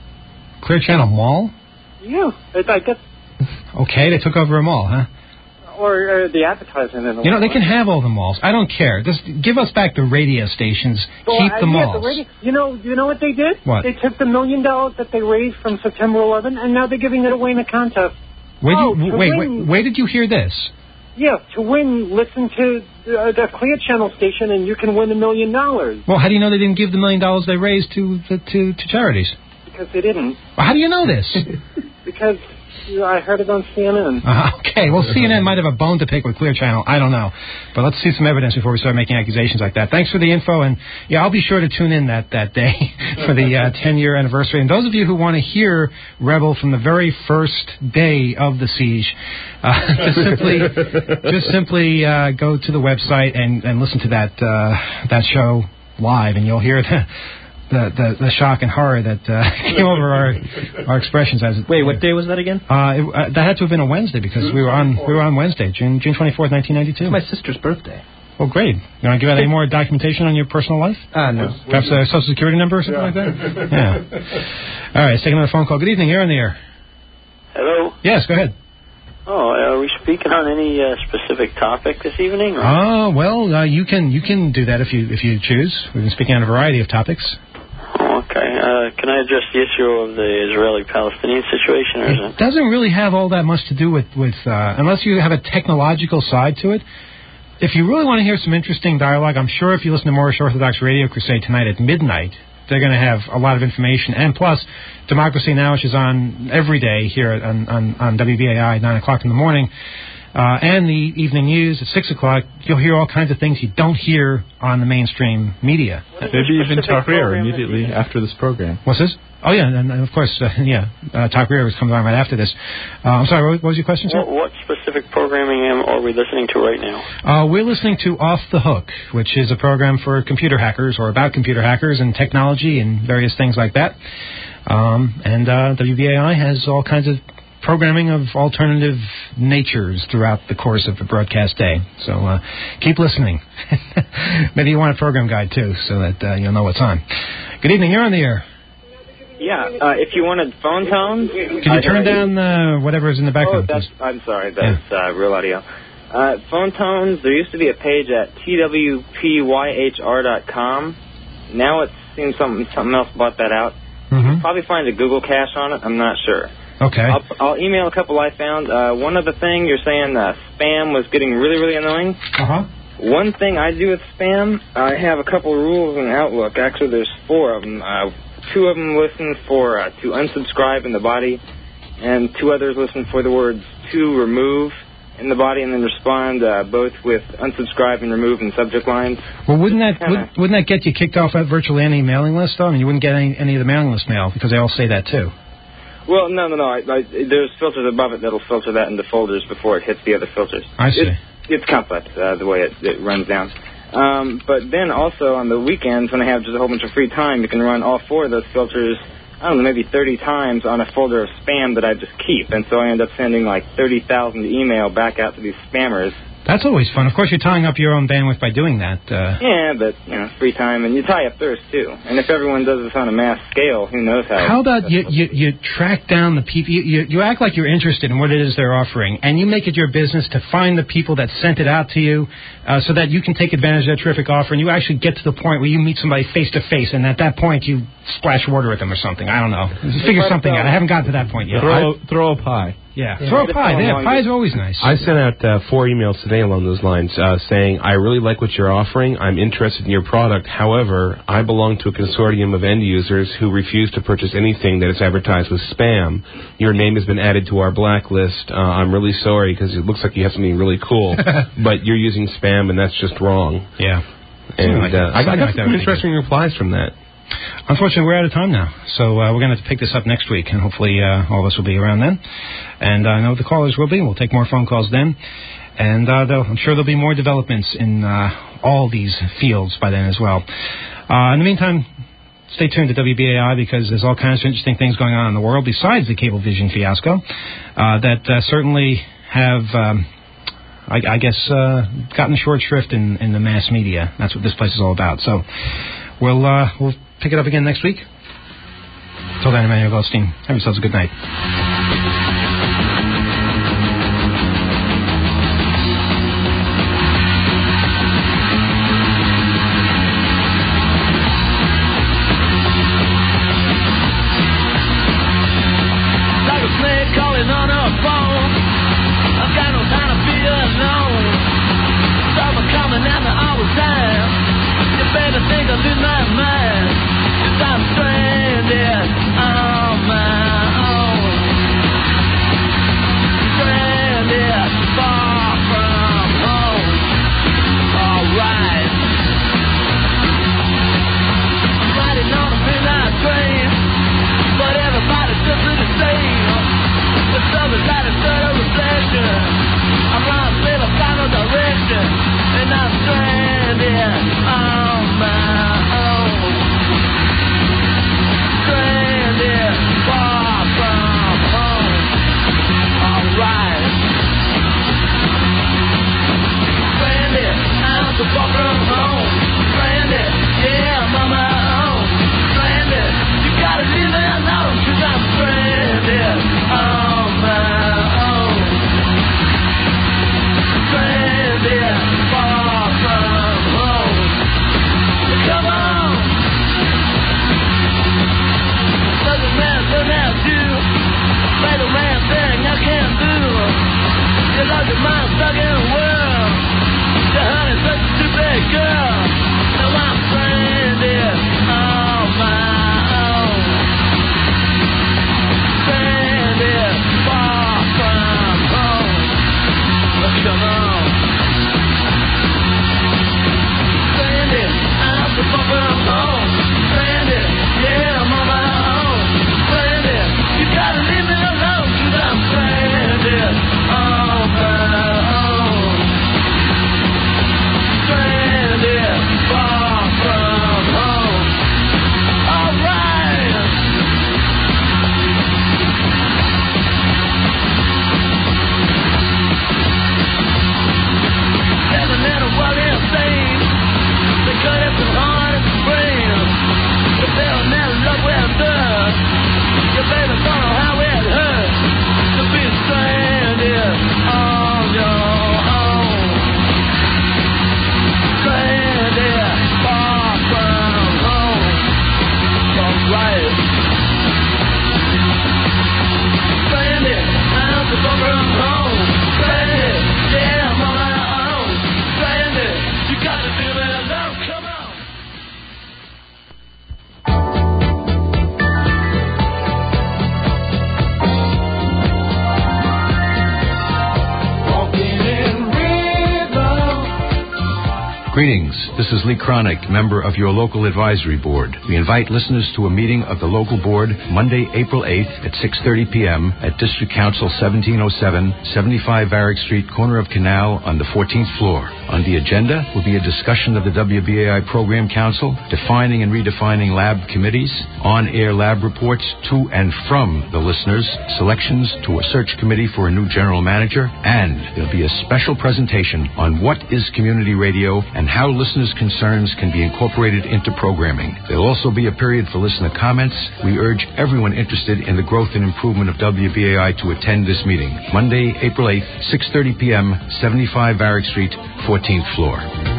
Speaker 3: Clear Channel Mall?
Speaker 11: Yeah, it, I guess.
Speaker 3: Okay, they took over a mall, huh?
Speaker 11: Or uh, the advertisement. In the
Speaker 3: You know,
Speaker 11: mall.
Speaker 3: they can have all the malls. I don't care. Just give us back the radio stations.
Speaker 11: Well,
Speaker 3: Keep
Speaker 11: uh,
Speaker 3: the
Speaker 11: yeah,
Speaker 3: malls.
Speaker 11: the radio, you know, you know what they did?
Speaker 3: What?
Speaker 11: They took the million dollars that they raised from September eleventh, and now they're giving it away in a contest.
Speaker 3: Where
Speaker 11: oh,
Speaker 3: did you,
Speaker 11: to
Speaker 3: wait,
Speaker 11: win,
Speaker 3: wait, where did you hear this?
Speaker 11: Yeah, to win, listen to uh, the Clear Channel station, and you can win a million dollars.
Speaker 3: Well, how do you know they didn't give the million dollars they raised to the, to to charities?
Speaker 11: Because they didn't.
Speaker 3: Well, how do you know this?
Speaker 11: Because you know, I heard it on C N N.
Speaker 3: Uh, okay, well, C N N might have a bone to pick with Clear Channel. I don't know. But let's see some evidence before we start making accusations like that. Thanks for the info, and yeah, I'll be sure to tune in that, that day for the uh, ten-year anniversary. And those of you who want to hear Rebel from the very first day of the siege, uh, just simply, just simply uh, go to the website and, and listen to that uh, that show live, and you'll hear the... The, the the shock and horror that uh, came over our our expressions as it.
Speaker 5: Wait, what day was that again?
Speaker 3: Uh, it, uh, that had to have been a Wednesday because we were on we were on Wednesday, June June twenty fourth, nineteen ninety two.
Speaker 5: It's my sister's birthday.
Speaker 3: Well, great. You want to give out any more documentation on your personal life?
Speaker 5: Ah, uh, no.
Speaker 3: Perhaps a social security number or something
Speaker 5: yeah.
Speaker 3: like that. Yeah. All right, let's take another phone call. Good evening. You're on the air.
Speaker 14: Hello.
Speaker 3: Yes, go ahead.
Speaker 14: Oh, are we speaking on any uh, specific topic this evening? Or?
Speaker 3: Oh, well, uh, you can you can do that if you if you choose. We've been speaking on a variety of topics.
Speaker 14: Okay. Uh, can I address the issue of the Israeli-Palestinian situation? Or is
Speaker 3: it doesn't really have all that much to do with, with uh, unless you have a technological side to it. If you really want to hear some interesting dialogue, I'm sure if you listen to Moorish Orthodox Radio Crusade tonight at midnight, they're going to have a lot of information. And plus, Democracy Now! Which is on every day here on, on, on W B A I at nine o'clock in the morning. Uh, and the evening news at six o'clock, you'll hear all kinds of things you don't hear on the mainstream media.
Speaker 6: Maybe even Tahrir immediately after this program.
Speaker 3: What's this? Oh, yeah, and, and of course, uh, yeah, uh, Tahrir was coming on right after this. Uh, I'm sorry, what was your question, sir?
Speaker 14: What, what specific programming am, are we listening to right now?
Speaker 3: Uh, we're listening to Off the Hook, which is a program for computer hackers or about computer hackers and technology and various things like that. Um, and uh, W B A I has all kinds of programming of alternative natures throughout the course of the broadcast day. So uh, keep listening. Maybe you want a program guide, too, so that uh, you'll know what's on. Good evening. You're on the air.
Speaker 10: Yeah, uh, if you wanted phone tones...
Speaker 3: Can you turn down uh, whatever's in the background?
Speaker 10: Oh, that's, I'm sorry. That's yeah. uh, real audio. Uh, phone tones, there used to be a page at T W P Y H R dot com. Now it seems something, something else bought that out.
Speaker 3: Mm-hmm.
Speaker 10: You can probably find a Google cache on it. I'm not sure.
Speaker 3: Okay.
Speaker 10: I'll, I'll email a couple I found. Uh, one other thing, you're saying uh, spam was getting really, really annoying.
Speaker 3: Uh-huh.
Speaker 10: One thing I do with spam, I have a couple of rules in Outlook. Actually, there's four of them. Uh, two of them listen for uh, to unsubscribe in the body, and two others listen for the words to remove in the body, and then respond uh, both with unsubscribe and remove in subject lines.
Speaker 3: Well, wouldn't that would, wouldn't that get you kicked off at virtually any mailing list, though? I mean, you wouldn't get any, any of the mailing list mail because they all say that, too.
Speaker 10: Well, no, no, no. I, I, there's filters above it that'll filter that into folders before it hits the other filters.
Speaker 3: I see.
Speaker 10: It's, it's complex, uh, the way it, it runs down. Um, but then also on the weekends, when I have just a whole bunch of free time, you can run all four of those filters, I don't know, maybe thirty times on a folder of spam that I just keep. And so I end up sending like thirty thousand email back out to these spammers.
Speaker 3: That's always fun. Of course, you're tying up your own bandwidth by doing that. Uh...
Speaker 10: Yeah, but, you know, free time, and you tie up thirst, too. And if everyone does this on a mass scale, who knows how...
Speaker 3: How about you, you, you track down the people... You, you, you act like you're interested in what it is they're offering, and you make it your business to find the people that sent it out to you uh, so that you can take advantage of that terrific offer, and you actually get to the point where you meet somebody face-to-face, and at that point you splash water at them or something. I don't know. Just figure something out. I haven't gotten to that point yet.
Speaker 6: Throw, throw a pie.
Speaker 3: Yeah, yeah. Throw a pie. Yeah, pies are always nice.
Speaker 7: I sent out uh, four emails today along those lines uh, saying, I really like what you're offering. I'm interested in your product. However, I belong to a consortium of end users who refuse to purchase anything that is advertised with spam. Your name has been added to our blacklist. Uh, I'm really sorry because it looks like you have something really cool, but you're using spam and that's just wrong.
Speaker 3: Yeah.
Speaker 7: And
Speaker 3: like
Speaker 7: uh, I got
Speaker 3: like
Speaker 7: some interesting replies from that.
Speaker 3: Unfortunately, we're out of time now, so uh, we're going to pick this up next week, and hopefully uh, all of us will be around then. And I know the callers will be. We'll take more phone calls then. And uh, I'm sure there'll be more developments in uh, all these fields by then as well. Uh, in the meantime, stay tuned to W B A I because there's all kinds of interesting things going on in the world besides the Cablevision fiasco uh, that uh, certainly have, um, I, I guess, uh, gotten short shrift in, in the mass media. That's what this place is all about. So we'll uh, we'll pick it up again next week. Till then, Emmanuel Goldstein. Have yourselves a good night.
Speaker 2: Greetings. This is Lee Cronick, member of your local advisory board. We invite listeners to a meeting of the local board Monday, April eighth at six thirty p.m. at District Council seventeen oh seven, seventy-five Varick Street, corner of Canal on the fourteenth floor. On the agenda will be a discussion of the W B A I Program Council, defining and redefining lab committees, on-air lab reports to and from the listeners, selections to a search committee for a new general manager, and there'll be a special presentation on what is community radio and how listeners' concerns can be incorporated into programming. There'll also be a period for listener comments. We urge everyone interested in the growth and improvement of W B A I to attend this meeting. Monday, April eighth, six thirty p.m., seventy-five Varick Street, fourteenth floor.